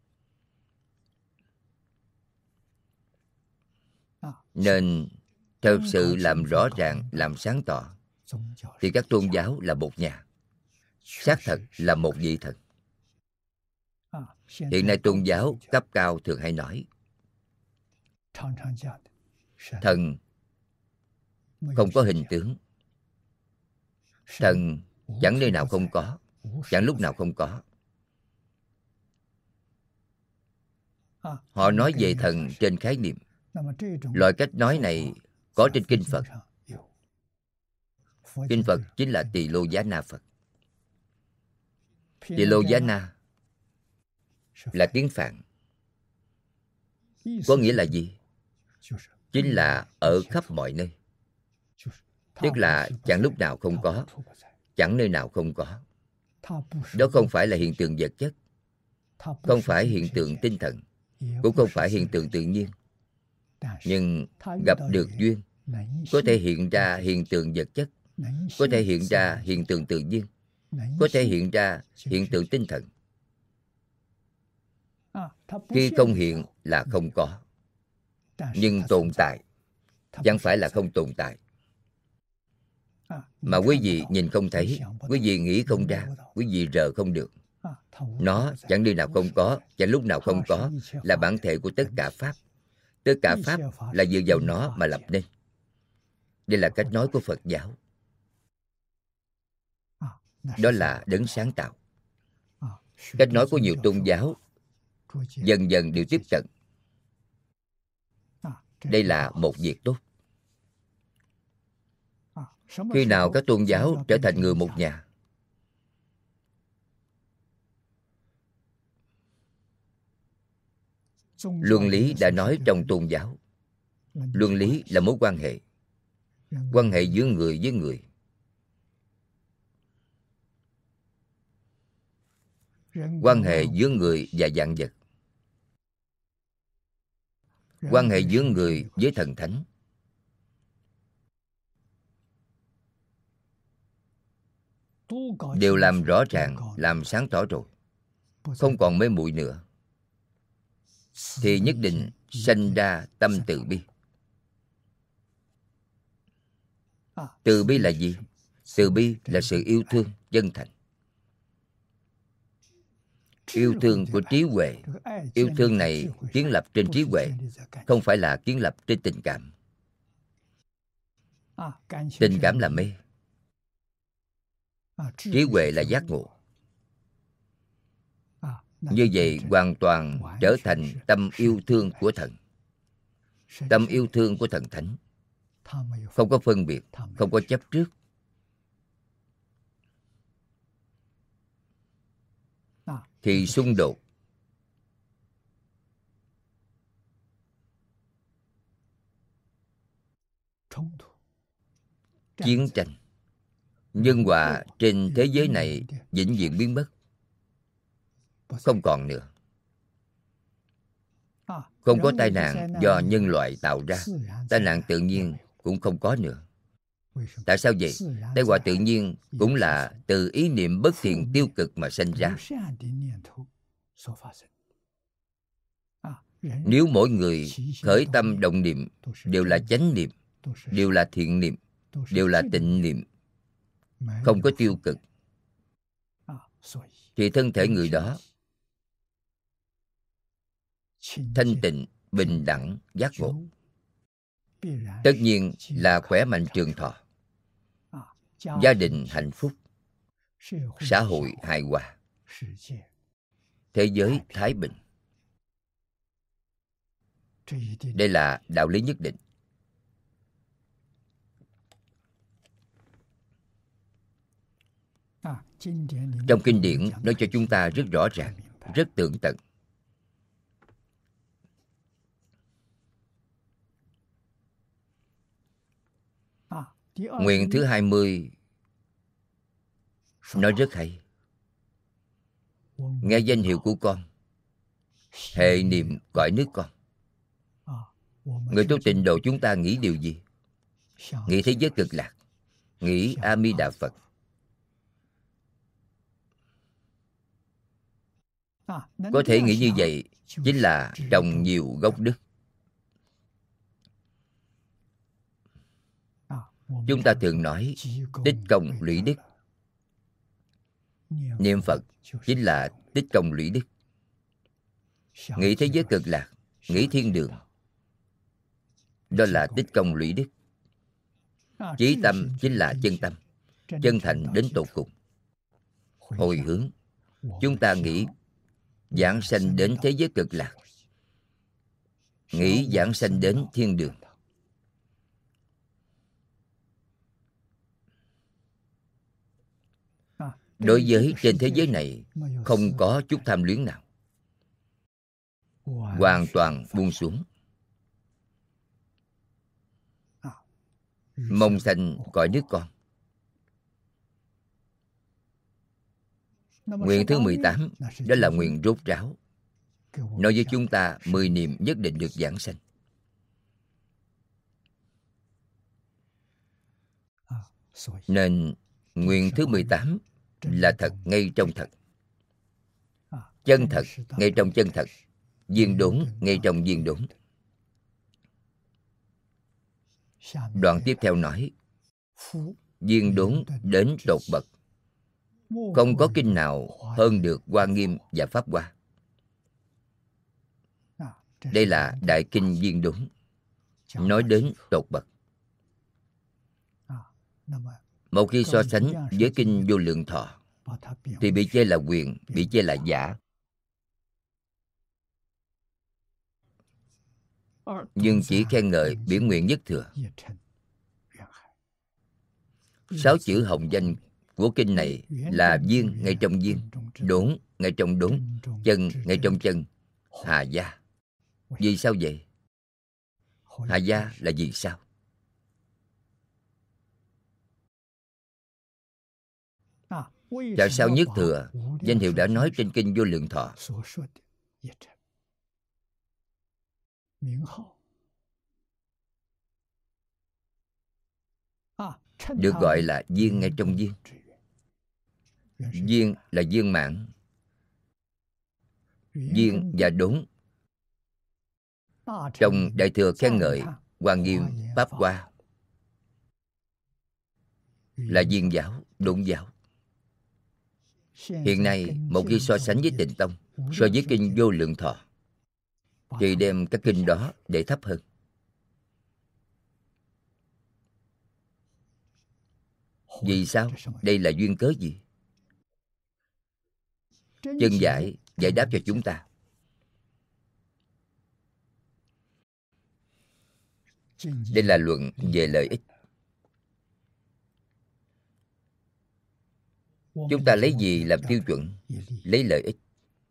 Nên thật sự làm rõ ràng, làm sáng tỏ, thì các tôn giáo là một nhà, xác thật là một vị thần. Hiện nay tôn giáo cấp cao thường hay nói thần không có hình tướng, thần chẳng nơi nào không có, chẳng lúc nào không có. Họ nói về thần trên khái niệm. Loại cách nói này có trên kinh Phật. Kinh Phật chính là Tỳ Lô Giá Na Phật. Tỳ Lô Giá Na là tiếng Phạn. Có nghĩa là gì? Chính là ở khắp mọi nơi. Tức là chẳng lúc nào không có, chẳng nơi nào không có. Đó không phải là hiện tượng vật chất, không phải hiện tượng tinh thần, cũng không phải hiện tượng tự nhiên. Nhưng gặp được duyên, có thể hiện ra hiện tượng vật chất, có thể hiện ra hiện tượng tự nhiên, có thể hiện ra hiện tượng tinh thần. Khi không hiện là không có, nhưng tồn tại chẳng phải là không tồn tại. Mà quý vị nhìn không thấy, quý vị nghĩ không ra, quý vị rờ không được. Nó chẳng nơi nào không có, chẳng lúc nào không có, là bản thể của tất cả Pháp. Tất cả Pháp là dựa vào nó mà lập nên. Đây là cách nói của Phật giáo. Đó là đấng sáng tạo. Cách nói của nhiều tôn giáo dần dần đều tiếp cận. Đây là một việc tốt. Khi nào các tôn giáo trở thành người một nhà? Luân lý đã nói trong tôn giáo. Luân lý là mối quan hệ, quan hệ giữa người với người, quan hệ giữa người và vạn vật, quan hệ giữa người với thần thánh. Đều làm rõ ràng, làm sáng tỏ rồi, không còn mê muội nữa, thì nhất định sanh ra tâm từ bi. Từ bi là gì? Từ bi là sự yêu thương chân thành. Yêu thương của trí huệ. Yêu thương này kiến lập trên trí huệ, không phải là kiến lập trên tình cảm. Tình cảm là mê, trí huệ là giác ngộ. Như vậy hoàn toàn trở thành tâm yêu thương của thần. Tâm yêu thương của thần thánh không có phân biệt, không có chấp trước. Thì xung đột, chiến tranh, nhân quả trên thế giới này vĩnh viễn biến mất, không còn nữa. Không có tai nạn do nhân loại tạo ra, tai nạn tự nhiên cũng không có nữa. Tại sao vậy? Tai họa tự nhiên cũng là từ ý niệm bất thiện tiêu cực mà sinh ra. Nếu mỗi người khởi tâm động niệm đều là chánh niệm, đều là thiện niệm, đều là tịnh niệm, không có tiêu cực, thì thân thể người đó thanh tịnh, bình đẳng, giác ngộ. Tất nhiên là khỏe mạnh trường thọ, gia đình hạnh phúc, xã hội hài hòa, thế giới thái bình. Đây là đạo lý nhất định. Trong kinh điển nói cho chúng ta rất rõ ràng, rất tường tận. Nguyện thứ hai mươi nói rất hay. Nghe danh hiệu của con, hệ niệm cõi nước con. Người tu tịnh độ chúng ta nghĩ điều gì? Nghĩ thế giới cực lạc, nghĩ A Di Đà Phật. Có thể nghĩ như vậy chính là trồng nhiều gốc đức. Chúng ta thường nói tích công lũy đức. Niệm Phật chính là tích công lũy đức. Nghĩ thế giới cực lạc, nghĩ thiên đường, đó là tích công lũy đức. Chí tâm chính là chân tâm, chân thành đến tột cùng. Hồi hướng, chúng ta nghĩ giảng sanh đến thế giới cực lạc, nghĩ giảng sanh đến thiên đường. Đối với trên thế giới này không có chút tham luyến nào, hoàn toàn buông xuống, mong sanh cõi nước con. Nguyện thứ mười tám, đó là nguyện rốt ráo, nói với chúng ta mười niệm nhất định được giảng sanh. Nên nguyện thứ mười tám là thật ngay trong thật, chân thật ngay trong chân thật, viên đốn ngay trong viên đốn. Đoạn tiếp theo nói viên đốn đến tột bậc, không có kinh nào hơn được Hoa Nghiêm và Pháp Hoa. Đây là đại kinh viên đốn, nói đến tột bậc. Một khi so sánh với kinh Vô Lượng Thọ thì bị chê là quyền, bị chê là giả. Nhưng chỉ khen ngợi biển nguyện nhất thừa. Sáu chữ hồng danh của kinh này là viên ngay trong viên, đốn ngay trong đốn, chân ngay trong chân, hà gia. Vì sao vậy? Hà gia là vì sao? Tại sao nhất thừa danh hiệu đã nói trên kinh Vô Lượng Thọ? Được gọi là viên ngay trong viên. Viên là viên mãn, viên và đốn. Trong Đại Thừa khen ngợi Hoa Nghiêm Pháp Hoa là viên giáo, đốn giáo. Hiện nay, một khi so sánh với Tịnh Tông, so với kinh Vô Lượng Thọ, thì đem các kinh đó để thấp hơn. Vì sao? Đây là duyên cớ gì? Chân giải giải đáp cho chúng ta. Đây là luận về lợi ích. Chúng ta lấy gì làm tiêu chuẩn? Lấy lợi ích.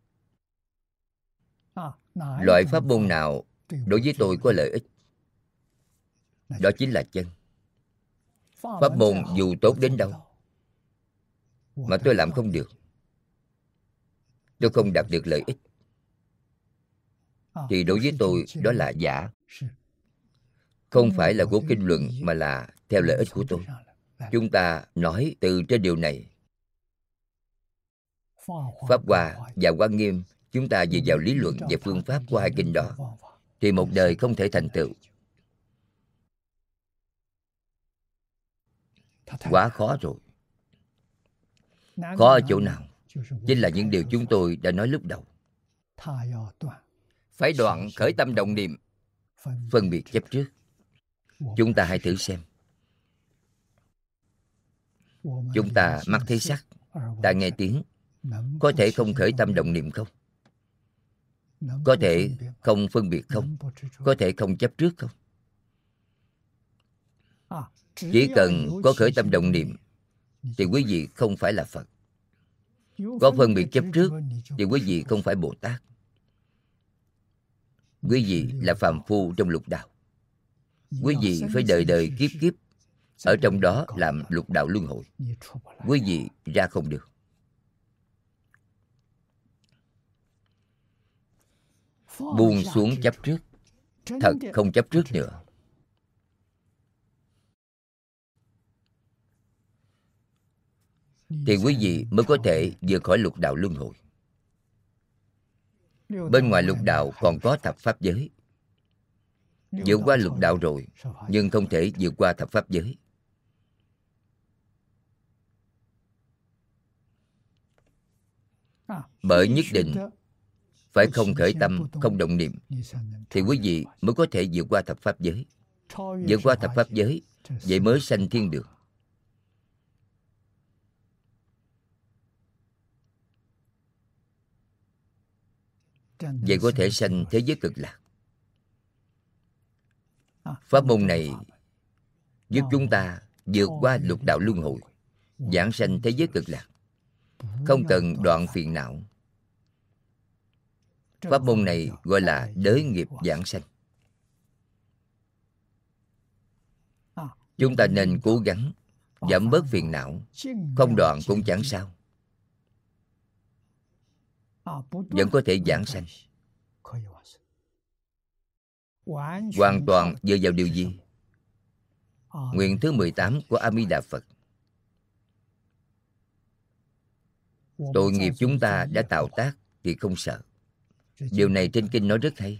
Loại pháp môn nào đối với tôi có lợi ích? Đó chính là chân. Pháp môn dù tốt đến đâu mà tôi làm không được, tôi không đạt được lợi ích, thì đối với tôi đó là giả. Không phải là của kinh luận mà là theo lợi ích của tôi. Chúng ta nói từ trên điều này, Pháp Hoa và Hoa Nghiêm, chúng ta dựa vào lý luận về phương pháp của hai kinh đó, thì một đời không thể thành tựu. Quá khó rồi. Khó ở chỗ nào? Chính là những điều chúng tôi đã nói lúc đầu. Phải đoạn khởi tâm động niệm, phân biệt chấp trước. Chúng ta hãy thử xem. Chúng ta mắt thấy sắc, tai nghe tiếng, có thể không khởi tâm động niệm không? Có thể không phân biệt không? Có thể không chấp trước không? Chỉ cần có khởi tâm động niệm thì quý vị không phải là Phật. Có phân biệt chấp trước thì quý vị không phải Bồ Tát. Quý vị là phàm phu trong lục đạo. Quý vị phải đời đời kiếp kiếp ở trong đó làm lục đạo luân hồi. Quý vị ra không được. Buông xuống chấp trước, thật không chấp trước nữa, thì quý vị mới có thể vượt khỏi lục đạo luân hồi. Bên ngoài lục đạo còn có thập pháp giới. Vượt qua lục đạo rồi, nhưng không thể vượt qua thập pháp giới. Bởi nhất định phải không khởi tâm, không động niệm, thì quý vị mới có thể vượt qua thập pháp giới. Vượt qua thập pháp giới, vậy mới sanh thiên được. Vậy có thể sanh thế giới cực lạc. Pháp môn này giúp chúng ta vượt qua lục đạo luân hồi, giảng sanh thế giới cực lạc, không cần đoạn phiền não. Pháp môn này gọi là đới nghiệp giảng sanh. Chúng ta nên cố gắng giảm bớt phiền não. Không đoạn cũng chẳng sao, vẫn có thể giảng sanh. Hoàn toàn dựa vào điều gì? Nguyện thứ mười tám của A Di Đà Phật. Tội nghiệp chúng ta đã tạo tác thì không sợ. Điều này trên kinh nói rất hay.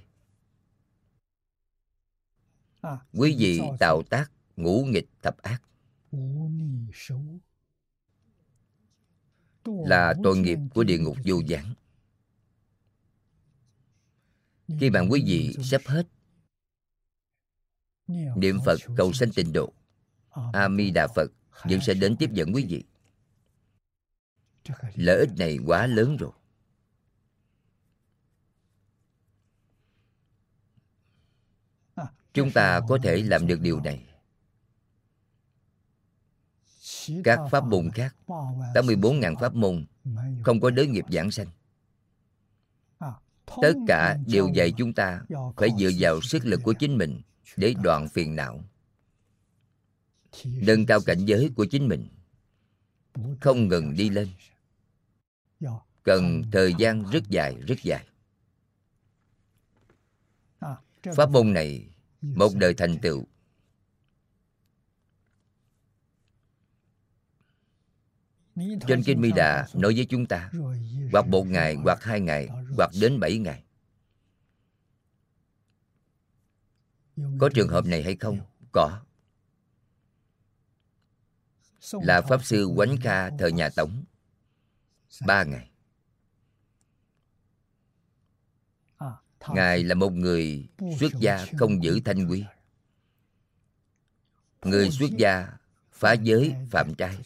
Quý vị tạo tác ngũ nghịch thập ác là tội nghiệp của địa ngục vô gián. Khi bạn quý vị sắp hết niệm Phật cầu sanh tịnh độ, A Di Đà Phật vẫn sẽ đến tiếp dẫn quý vị. Lợi ích này quá lớn rồi. Chúng ta có thể làm được điều này. Các pháp môn khác, tám mươi bốn nghìn pháp môn, không có đới nghiệp giảng sanh. Tất cả đều dạy chúng ta phải dựa vào sức lực của chính mình để đoạn phiền não, nâng cao cảnh giới của chính mình, không ngừng đi lên. Cần thời gian rất dài, rất dài. Pháp môn này một đời thành tựu. Trên kinh Mi Đà nói với chúng ta, hoặc một ngày, hoặc hai ngày, hoặc đến bảy ngày. Có trường hợp này hay không? Có. Là Pháp Sư Quánh Kha thời nhà Tống. ba ngày. Ngài là một người xuất gia không giữ thanh quy. Người xuất gia phá giới phạm trai.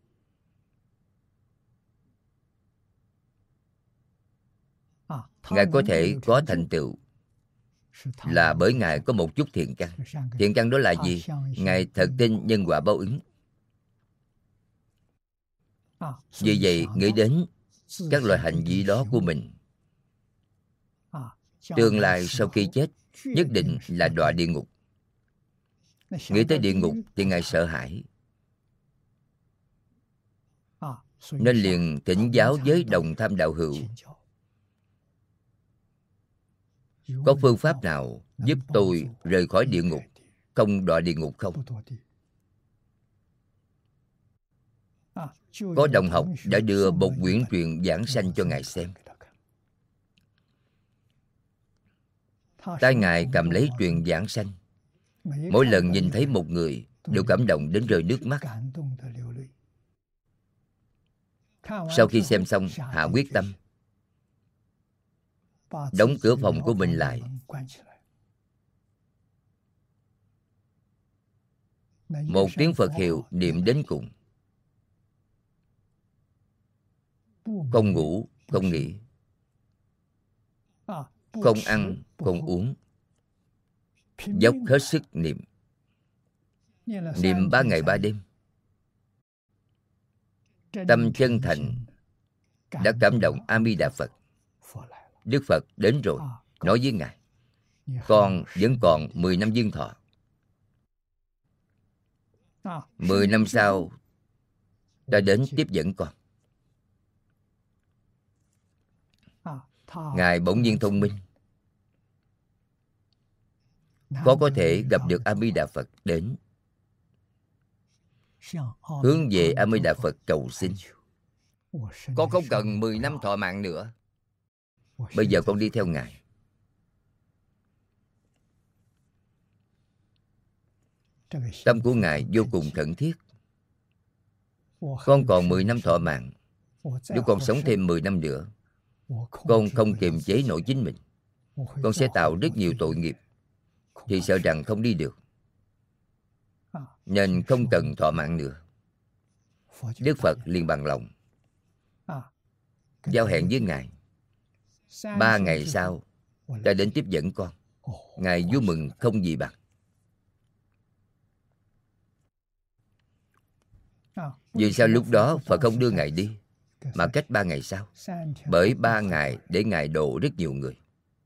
Ngài có thể có thành tựu là bởi Ngài có một chút thiện căn. Thiện căn đó là gì? Ngài thật tin nhân quả báo ứng. Vì vậy, nghĩ đến các loại hành vi đó của mình, tương lai sau khi chết nhất định là đọa địa ngục. Nghĩ tới địa ngục thì Ngài sợ hãi, nên liền thỉnh giáo với đồng tham đạo hữu, có phương pháp nào giúp tôi rời khỏi địa ngục, không đọa địa ngục không? Có đồng học đã đưa một quyển truyện giảng sanh cho Ngài xem. Tay Ngài cầm lấy truyện giảng sanh, mỗi lần nhìn thấy một người đều cảm động đến rơi nước mắt. Sau khi xem xong, hạ quyết tâm đóng cửa phòng của mình lại. Một tiếng Phật hiệu niệm đến cùng, không ngủ, không nghỉ, không ăn, không uống, dốc hết sức niệm. Niệm ba ngày ba đêm, tâm chân thành đã cảm động A Di Đà Phật. Đức Phật đến rồi, nói với Ngài, con vẫn còn mười năm dương thọ. Mười năm sau ta đến tiếp dẫn con. Ngài bỗng nhiên thông minh, khó có thể gặp được A Di Đà Phật đến, hướng về A Di Đà Phật cầu xin, con không cần mười năm thọ mạng nữa, bây giờ con đi theo Ngài. Tâm của Ngài vô cùng khẩn thiết. Con còn mười năm thọ mạng, nếu con sống thêm mười năm nữa, con không kiềm chế nổi chính mình, con sẽ tạo rất nhiều tội nghiệp, thì sợ rằng không đi được, nên không cần thọ mạng nữa. Đức Phật liền bằng lòng giao hẹn với Ngài, ba ngày sau ta đến tiếp dẫn con. Ngài vui mừng không gì bằng. Vì sao lúc đó Phật không đưa Ngài đi, mà cách ba ngày sau? Bởi ba ngày để Ngài độ rất nhiều người.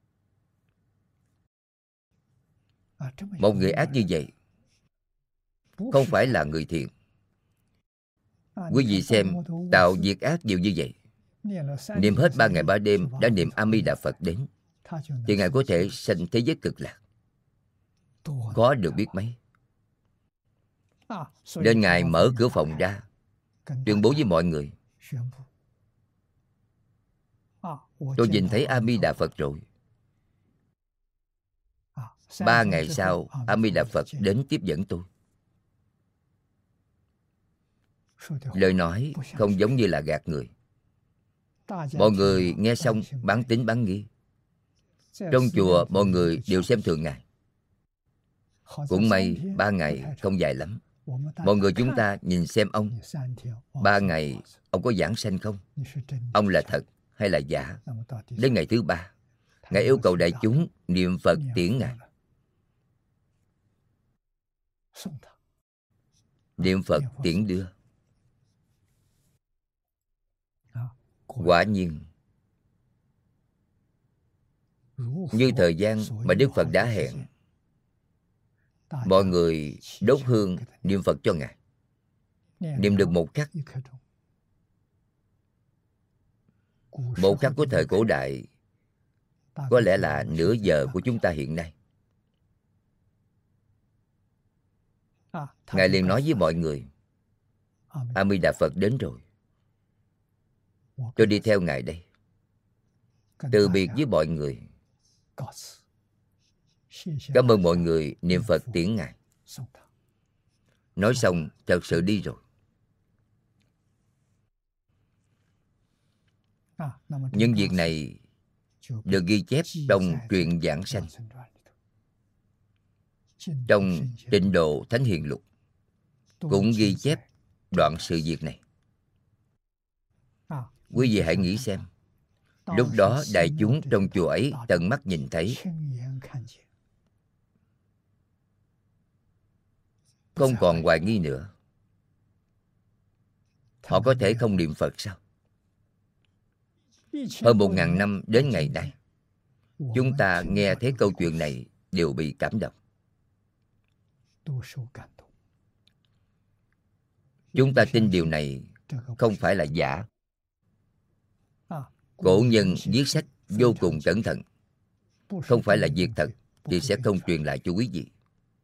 Một người ác như vậy không phải là người thiện. Quý vị xem, tạo việc ác nhiều như vậy, niệm hết ba ngày ba đêm đã niệm A Di Đà Phật đến, thì Ngài có thể sanh thế giới cực lạc, khó được biết mấy. Nên Ngài mở cửa phòng ra, tuyên bố với mọi người, tôi nhìn thấy A Di Đà Phật rồi. Ba ngày sau, A Di Đà Phật đến tiếp dẫn tôi. Lời nói không giống như là gạt người. Mọi người nghe xong bán tín bán nghi. Trong chùa mọi người đều xem thường Ngài. Cũng may ba ngày không dài lắm. Mọi người chúng ta nhìn xem ông, ba ngày ông có giảng sanh không? Ông là thật hay là giả? Đến ngày thứ ba, Ngài yêu cầu đại chúng niệm Phật tiễn Ngài. Niệm Phật tiễn đưa. Quả nhiên, như thời gian mà Đức Phật đã hẹn, mọi người đốt hương niệm Phật cho Ngài. Niệm được một khắc. Một khắc của thời cổ đại có lẽ là nửa giờ của chúng ta hiện nay. Ngài liền nói với mọi người, A Di Đà Phật đến rồi, tôi đi theo Ngài đây. Từ biệt với mọi người. Cảm ơn mọi người niệm Phật tiễn Ngài. Nói xong thật sự đi rồi. Những việc này được ghi chép trong truyện giảng sanh, trong Tịnh Độ Thánh Hiền Lục cũng ghi chép đoạn sự việc này. Quý vị hãy nghĩ xem, lúc đó đại chúng trong chùa ấy tận mắt nhìn thấy, không còn hoài nghi nữa. Họ có thể không niệm Phật sao? Hơn một ngàn năm đến ngày nay, chúng ta nghe thấy câu chuyện này đều bị cảm động. Chúng ta tin điều này không phải là giả. Cổ nhân viết sách vô cùng cẩn thận. Không phải là việc thật thì sẽ không truyền lại cho quý vị.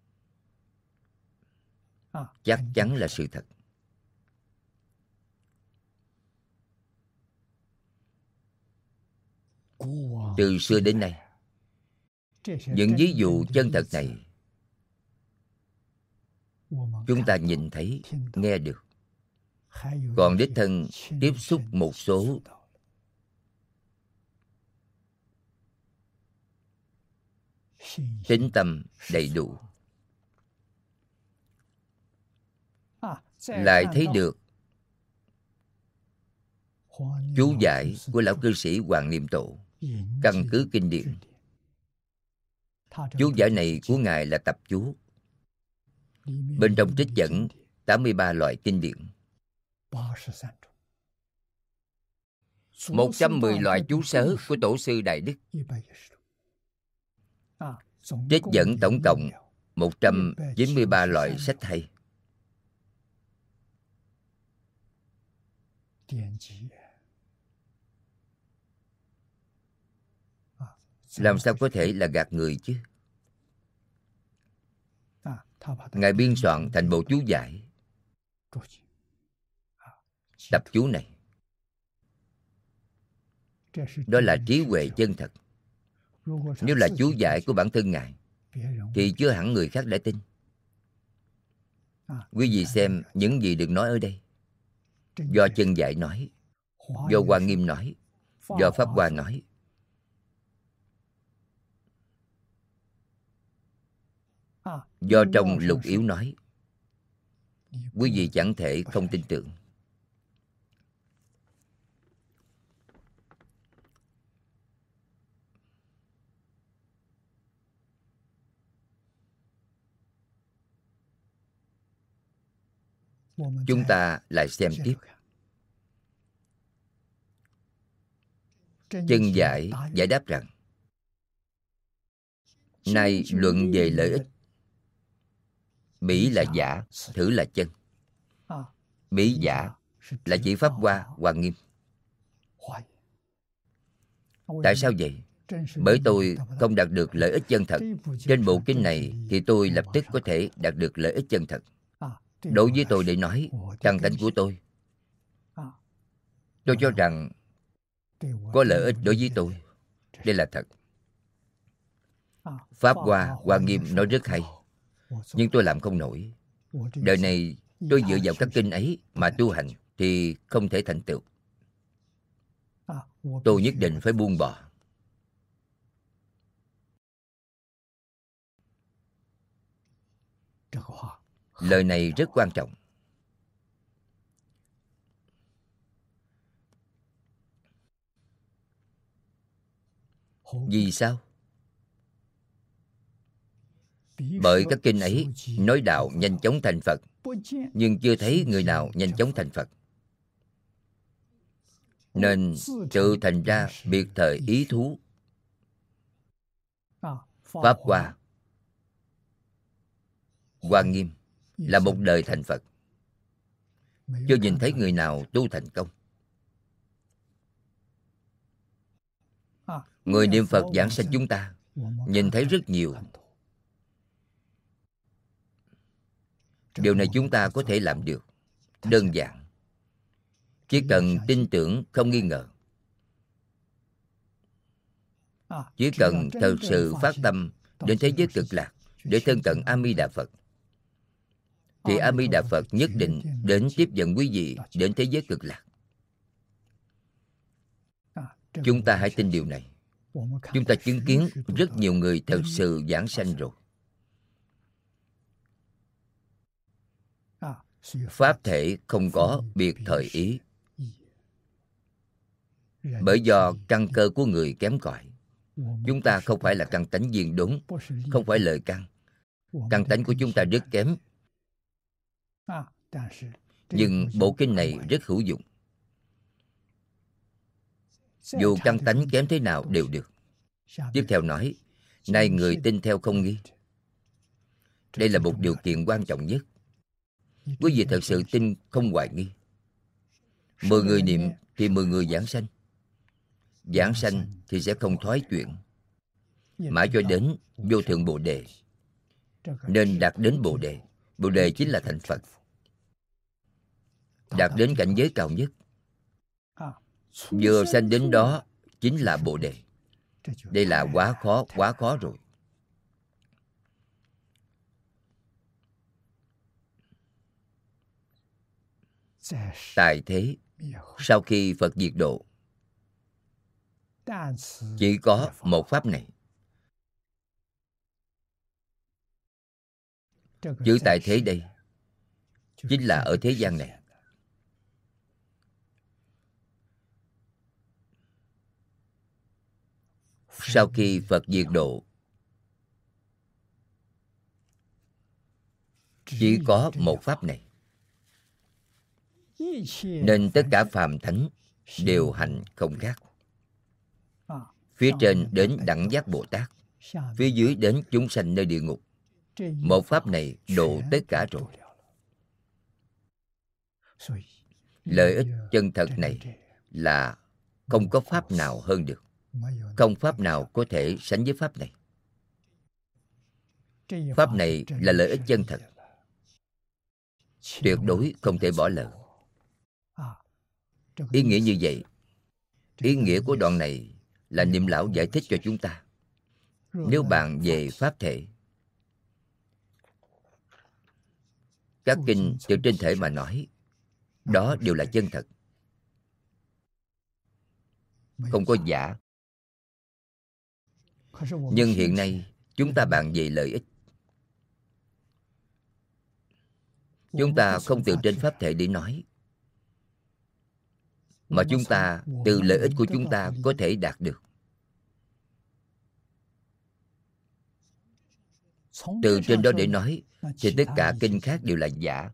Chắc chắn là sự thật. Từ xưa đến nay, những ví dụ chân thật này chúng ta nhìn thấy, nghe được. Còn đích thân tiếp xúc một số tín tâm đầy đủ, lại thấy được chú giải của lão cư sĩ Hoàng Niệm Tổ, căn cứ kinh điển. Chú giải này của Ngài là tập chú. Bên trong trích dẫn tám mươi ba loại kinh điển, một trăm mười loại chú sớ của Tổ sư Đại Đức. Trích dẫn tổng cộng một trăm chín mươi ba loại sách hay. Làm sao có thể là gạt người chứ? Ngài biên soạn thành bộ chú giải. Tập chú này, đó là trí huệ chân thật. Nếu là chú giải của bản thân Ngài thì chưa hẳn người khác đã tin. Quý vị xem những gì được nói ở đây. Do chân giải nói, do Hoa Nghiêm nói, do Pháp Hoa nói. Do trong Lục Yếu nói. Quý vị chẳng thể không tin tưởng. Chúng ta lại xem tiếp. Chân giải giải đáp rằng, nay luận về lợi ích. Bỉ là giả, thử là chân. Bỉ giả là chỉ Pháp Hoa, Hoa Nghiêm. Tại sao vậy? Bởi tôi không đạt được lợi ích chân thật. Trên bộ kinh này thì tôi lập tức có thể đạt được lợi ích chân thật. Đối với tôi để nói, căn tánh của tôi, tôi cho rằng có lợi ích đối với tôi. Đây là thật. Pháp Hoa, Hoa Nghiêm nói rất hay, nhưng tôi làm không nổi. Đời này tôi dựa vào các kinh ấy mà tu hành thì không thể thành tựu. Tôi nhất định phải buông bỏ. Lời này rất quan trọng. Vì sao? Bởi các kinh ấy nói đạo nhanh chóng thành Phật, nhưng chưa thấy người nào nhanh chóng thành Phật. Nên tự thành ra biệt thời ý thú. Pháp Hoa, Hoa Nghiêm là một đời thành Phật, chưa nhìn thấy người nào tu thành công. Người niệm Phật giảng sanh chúng ta nhìn thấy rất nhiều. Điều này chúng ta có thể làm được. Đơn giản, chỉ cần tin tưởng không nghi ngờ, chỉ cần thật sự phát tâm đến thế giới cực lạc để thân cận A Di Đà Phật, thì A Di Đà Phật nhất định đến tiếp dẫn quý vị đến thế giới cực lạc. Chúng ta hãy tin điều này. Chúng ta chứng kiến rất nhiều người thật sự giảng sanh rồi. Pháp thể không có biệt thời ý. Bởi do căn cơ của người kém cỏi. Chúng ta không phải là căn tánh viên đúng, không phải lời căn. Căn tánh của chúng ta rất kém. Nhưng bộ kinh này rất hữu dụng. Dù căn tánh kém thế nào đều được. Tiếp theo nói, nay người tin theo không nghi. Đây là một điều kiện quan trọng nhất. Quý vị thật sự tin không hoài nghi. Mười người niệm thì mười người giảng sanh. Giảng sanh thì sẽ không thoái chuyển, mãi cho đến vô thượng Bồ Đề. Nên đạt đến Bồ Đề. Bồ Đề chính là thành Phật. Đạt đến cảnh giới cao nhất. Vừa sanh đến đó chính là Bồ Đề. Đây là quá khó, quá khó rồi. Tại thế, sau khi Phật diệt độ, chỉ có một pháp này. Chữ tại thế đây chính là ở thế gian này. Sau khi Phật diệt độ, chỉ có một pháp này. Nên tất cả phàm thánh đều hành không khác. Phía trên đến Đẳng Giác Bồ Tát, phía dưới đến chúng sanh nơi địa ngục. Một pháp này độ tất cả rồi. Lợi ích chân thật này là không có pháp nào hơn được. Không pháp nào có thể sánh với pháp này. Pháp này là lợi ích chân thật, tuyệt đối không thể bỏ lỡ. Ý nghĩa như vậy. Ý nghĩa của đoạn này là Niệm Lão giải thích cho chúng ta. Nếu bạn về pháp thể, các kinh từ trên thể mà nói, đó đều là chân thật, không có giả. Nhưng hiện nay chúng ta bàn về lợi ích. Chúng ta không từ trên pháp thể để nói, mà chúng ta từ lợi ích của chúng ta có thể đạt được. Từ trên đó để nói thì tất cả kinh khác đều là giả.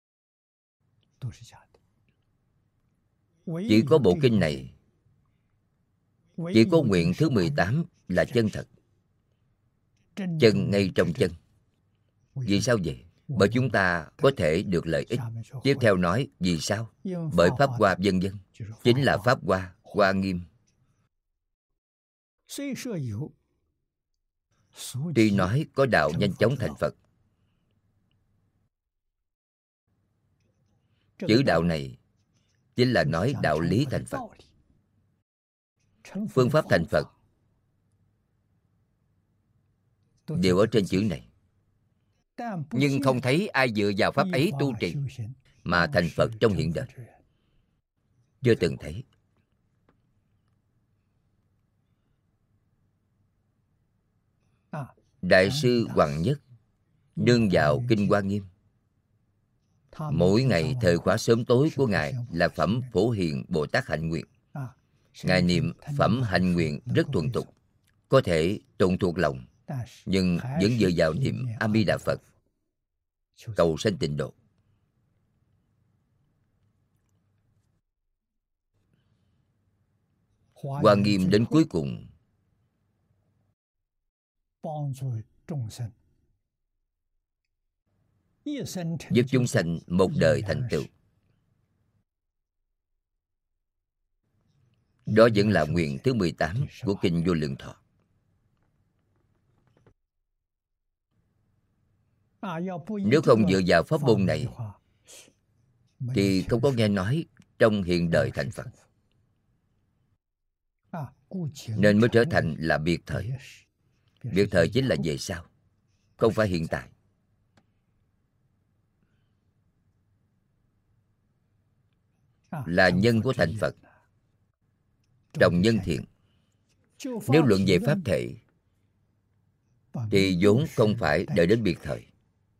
Chỉ có bộ kinh này, chỉ có nguyện thứ mười tám là chân thật. Chân ngay trong chân. Vì sao vậy? Bởi chúng ta có thể được lợi ích. Tiếp theo nói vì sao? Bởi pháp hoa vân vân. Chính là pháp hoa, Hoa Nghiêm. Tuy nói có đạo nhanh chóng thành Phật, chữ đạo này chính là nói đạo lý thành Phật. Phương pháp thành Phật đều ở trên chữ này. Nhưng không thấy ai dựa vào pháp ấy tu trì mà thành Phật trong hiện đời. Chưa từng thấy. Đại sư Hoàng Nhất nương vào kinh Hoa Nghiêm. Mỗi ngày thời khóa sớm tối của Ngài là phẩm Phổ Hiền Bồ Tát Hạnh Nguyện. Ngài niệm phẩm hạnh nguyện rất thuần thục, có thể tụng thuộc lòng, nhưng vẫn dựa vào niệm A Di Đà Phật, cầu sanh tịnh độ. Hoa Nghiêm đến cuối cùng giúp chúng sanh một đời thành tựu. Đó vẫn là nguyện thứ mười tám của kinh Vô Lượng Thọ. Nếu không dựa vào pháp môn này thì không có nghe nói trong hiện đời thành Phật. Nên mới trở thành là biệt thời. Biệt thời chính là về sau, không phải hiện tại. Là nhân của thành Phật. trồng nhân thiện. Nếu luận về pháp thể thì vốn không phải đợi đến biệt thời.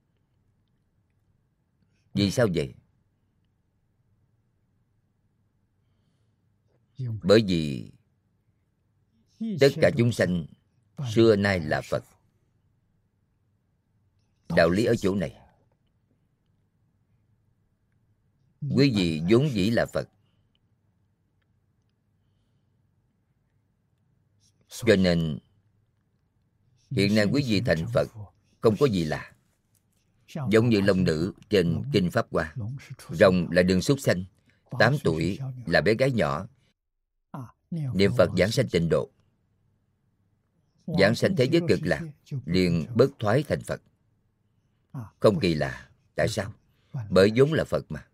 Vì sao vậy? Bởi vì tất cả chúng sanh xưa nay là Phật. Đạo lý ở chỗ này. Quý vị vốn dĩ là Phật, cho nên hiện nay quý vị thành Phật không có gì lạ. Giống như long nữ trên Kinh Pháp Hoa. Rồng là đường súc sanh, tám tuổi là bé gái nhỏ, niệm Phật giảng sanh tịnh độ, giảng sanh thế giới cực lạc, liền bớt thoái thành Phật. Không kỳ lạ. Tại sao? Bởi vốn là Phật mà.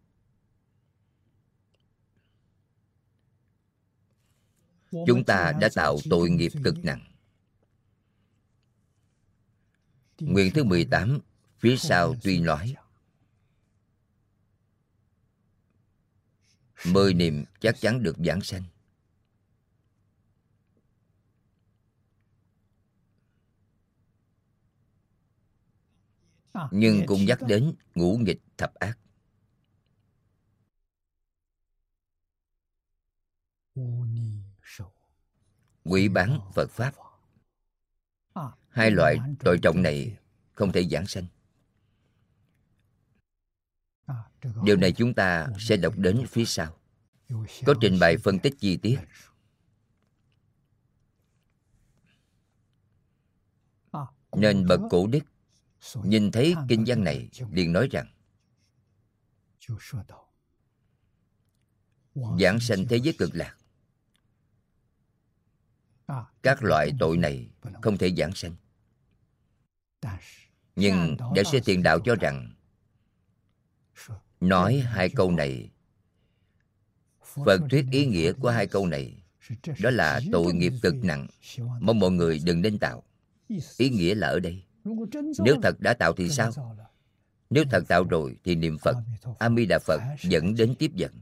Chúng ta đã tạo tội nghiệp cực nặng. Nguyện thứ mười tám phía sau tuy nói mười niệm chắc chắn được giảng sanh. Nhưng cũng nhắc đến ngũ nghịch thập ác. Quỷ bán Phật Pháp. Hai loại tội trọng này không thể giảng sanh. Điều này chúng ta sẽ đọc đến phía sau. Có trình bày phân tích chi tiết. Nên bậc cổ đức nhìn thấy kinh văn này liền nói rằng giảng sanh thế giới cực lạc, các loại tội này không thể giảng sanh. Nhưng Đại sư Thiện Đạo cho rằng nói hai câu này, Phật thuyết ý nghĩa của hai câu này, đó là tội nghiệp cực nặng, mong mọi người đừng nên tạo. Ý nghĩa là ở đây. Nếu thật đã tạo thì sao? Nếu thật tạo rồi thì niệm Phật A Di Đà Phật dẫn đến tiếp dẫn.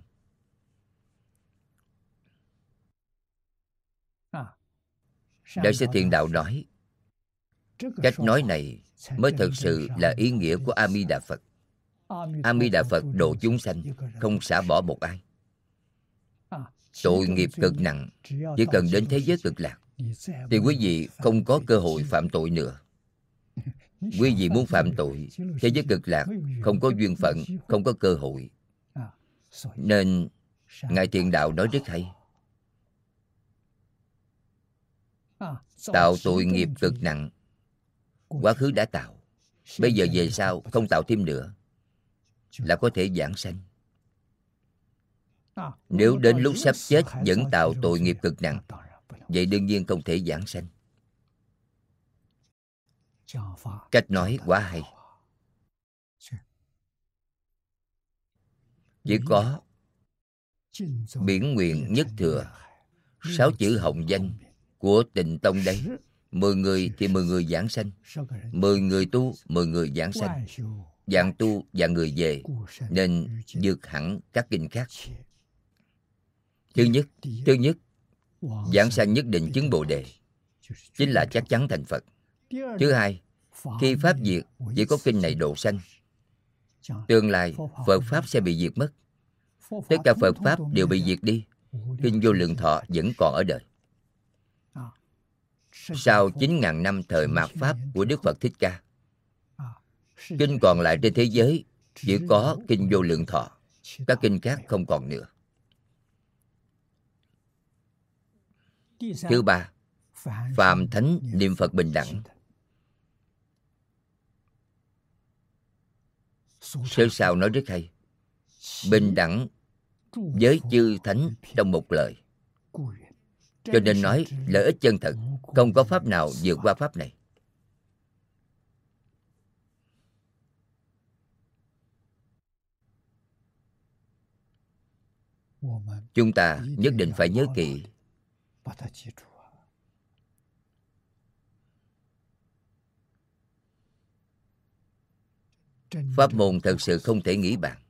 Đại sư Thiện Đạo nói, cách nói này mới thật sự là ý nghĩa của A Di Đà Phật. A Di Đà Phật độ chúng sanh, không xả bỏ một ai. Tội nghiệp cực nặng, chỉ cần đến thế giới cực lạc thì quý vị không có cơ hội phạm tội nữa. Quý vị muốn phạm tội, thế giới cực lạc không có duyên phận, không có cơ hội. Nên Ngài Thiện Đạo nói rất hay. Tạo tội nghiệp cực nặng, quá khứ đã tạo, bây giờ về sau không tạo thêm nữa, là có thể giảng sanh. Nếu đến lúc sắp chết vẫn tạo tội nghiệp cực nặng, vậy đương nhiên không thể giảng sanh. Cách nói quá hay. Chỉ có biển nguyện nhất thừa, sáu chữ hồng danh của Tịnh Tông đây. Mười người thì mười người giảng sanh, mười người tu, mười người giảng sanh. Dạng tu, dạng người về, nên vượt hẳn các kinh khác. Thứ nhất, thứ nhất, giảng sanh nhất định chứng Bồ Đề, chính là chắc chắn thành Phật. Thứ hai, khi Pháp diệt, chỉ có kinh này độ sanh. Tương lai, Phật Pháp sẽ bị diệt mất. Tất cả Phật Pháp đều bị diệt đi, kinh Vô Lượng Thọ vẫn còn ở đời. Sau chín ngàn năm thời mạt Pháp của Đức Phật Thích Ca, kinh còn lại trên thế giới chỉ có kinh Vô Lượng Thọ, các kinh khác không còn nữa. Thứ ba, phàm thánh niệm Phật bình đẳng. Sơ sao nói rất hay, bình đẳng với chư thánh trong một lời. Cho nên nói lợi ích chân thật, không có pháp nào vượt qua pháp này. Chúng ta nhất định phải nhớ kỹ. Pháp môn thật sự không thể nghĩ bàn.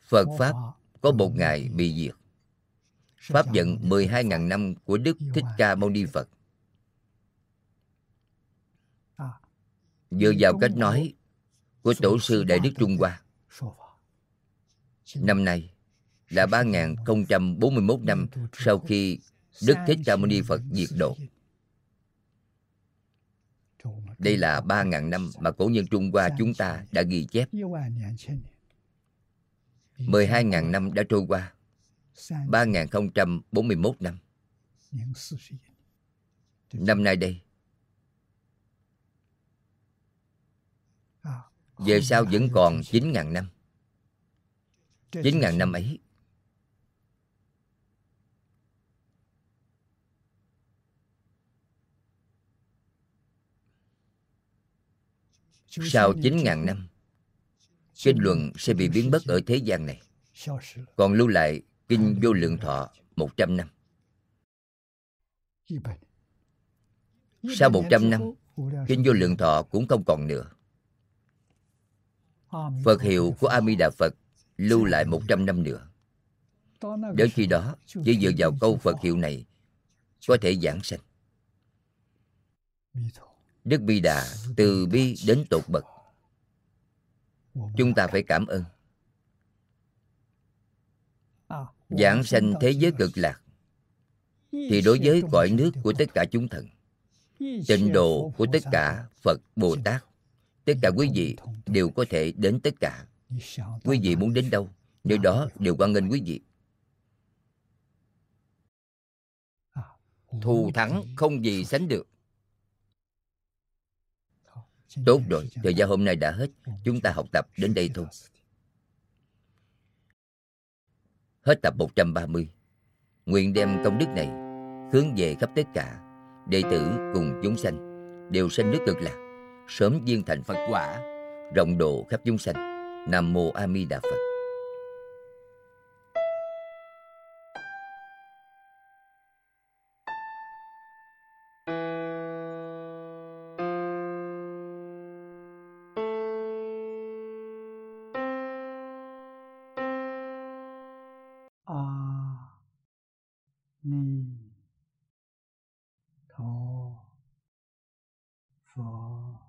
Phật Pháp có một ngày bị diệt. Pháp vận mười hai ngàn năm của Đức Thích Ca Mâu Ni Phật. Dựa vào cách nói của Tổ sư Đại Đức Trung Hoa, năm nay là ba nghìn không trăm bốn mươi mốt năm sau khi Đức Thích Ca Mâu Ni Phật diệt độ. Đây là ba nghìn năm mà cổ nhân Trung Hoa chúng ta đã ghi chép. mười hai nghìn năm đã trôi qua, ba nghìn không trăm bốn mươi mốt năm. Năm nay đây, về sau vẫn còn chín nghìn năm. chín nghìn năm ấy, sau chín nghìn năm, kinh luận sẽ bị biến mất ở thế gian này, còn lưu lại kinh Vô Lượng Thọ một trăm năm. Sau một trăm năm, kinh Vô Lượng Thọ cũng không còn nữa. Phật hiệu của A Di Đà Phật lưu lại một trăm năm nữa. Đến khi đó, chỉ dựa vào câu Phật hiệu này có thể giảng sanh. Đức Bi Đà từ bi đến tột bậc. Chúng ta phải cảm ơn. Giảng sanh thế giới cực lạc thì đối với cõi nước của tất cả chúng thần, tịnh độ của tất cả Phật Bồ Tát, tất cả quý vị đều có thể đến tất cả. Quý vị muốn đến đâu, nơi đó đều hoan nghênh quý vị. Thù thắng không gì sánh được. Tốt rồi, thời gian hôm nay đã hết. Chúng ta học tập đến đây thôi. Hết tập một trăm ba mươi. Nguyện đem công đức này hướng về khắp tất cả đệ tử cùng chúng sanh đều sanh nước cực lạc, sớm viên thành Phật quả, rộng độ khắp chúng sanh. Nam mô A Di Đà Phật. A Ni Tho Phật.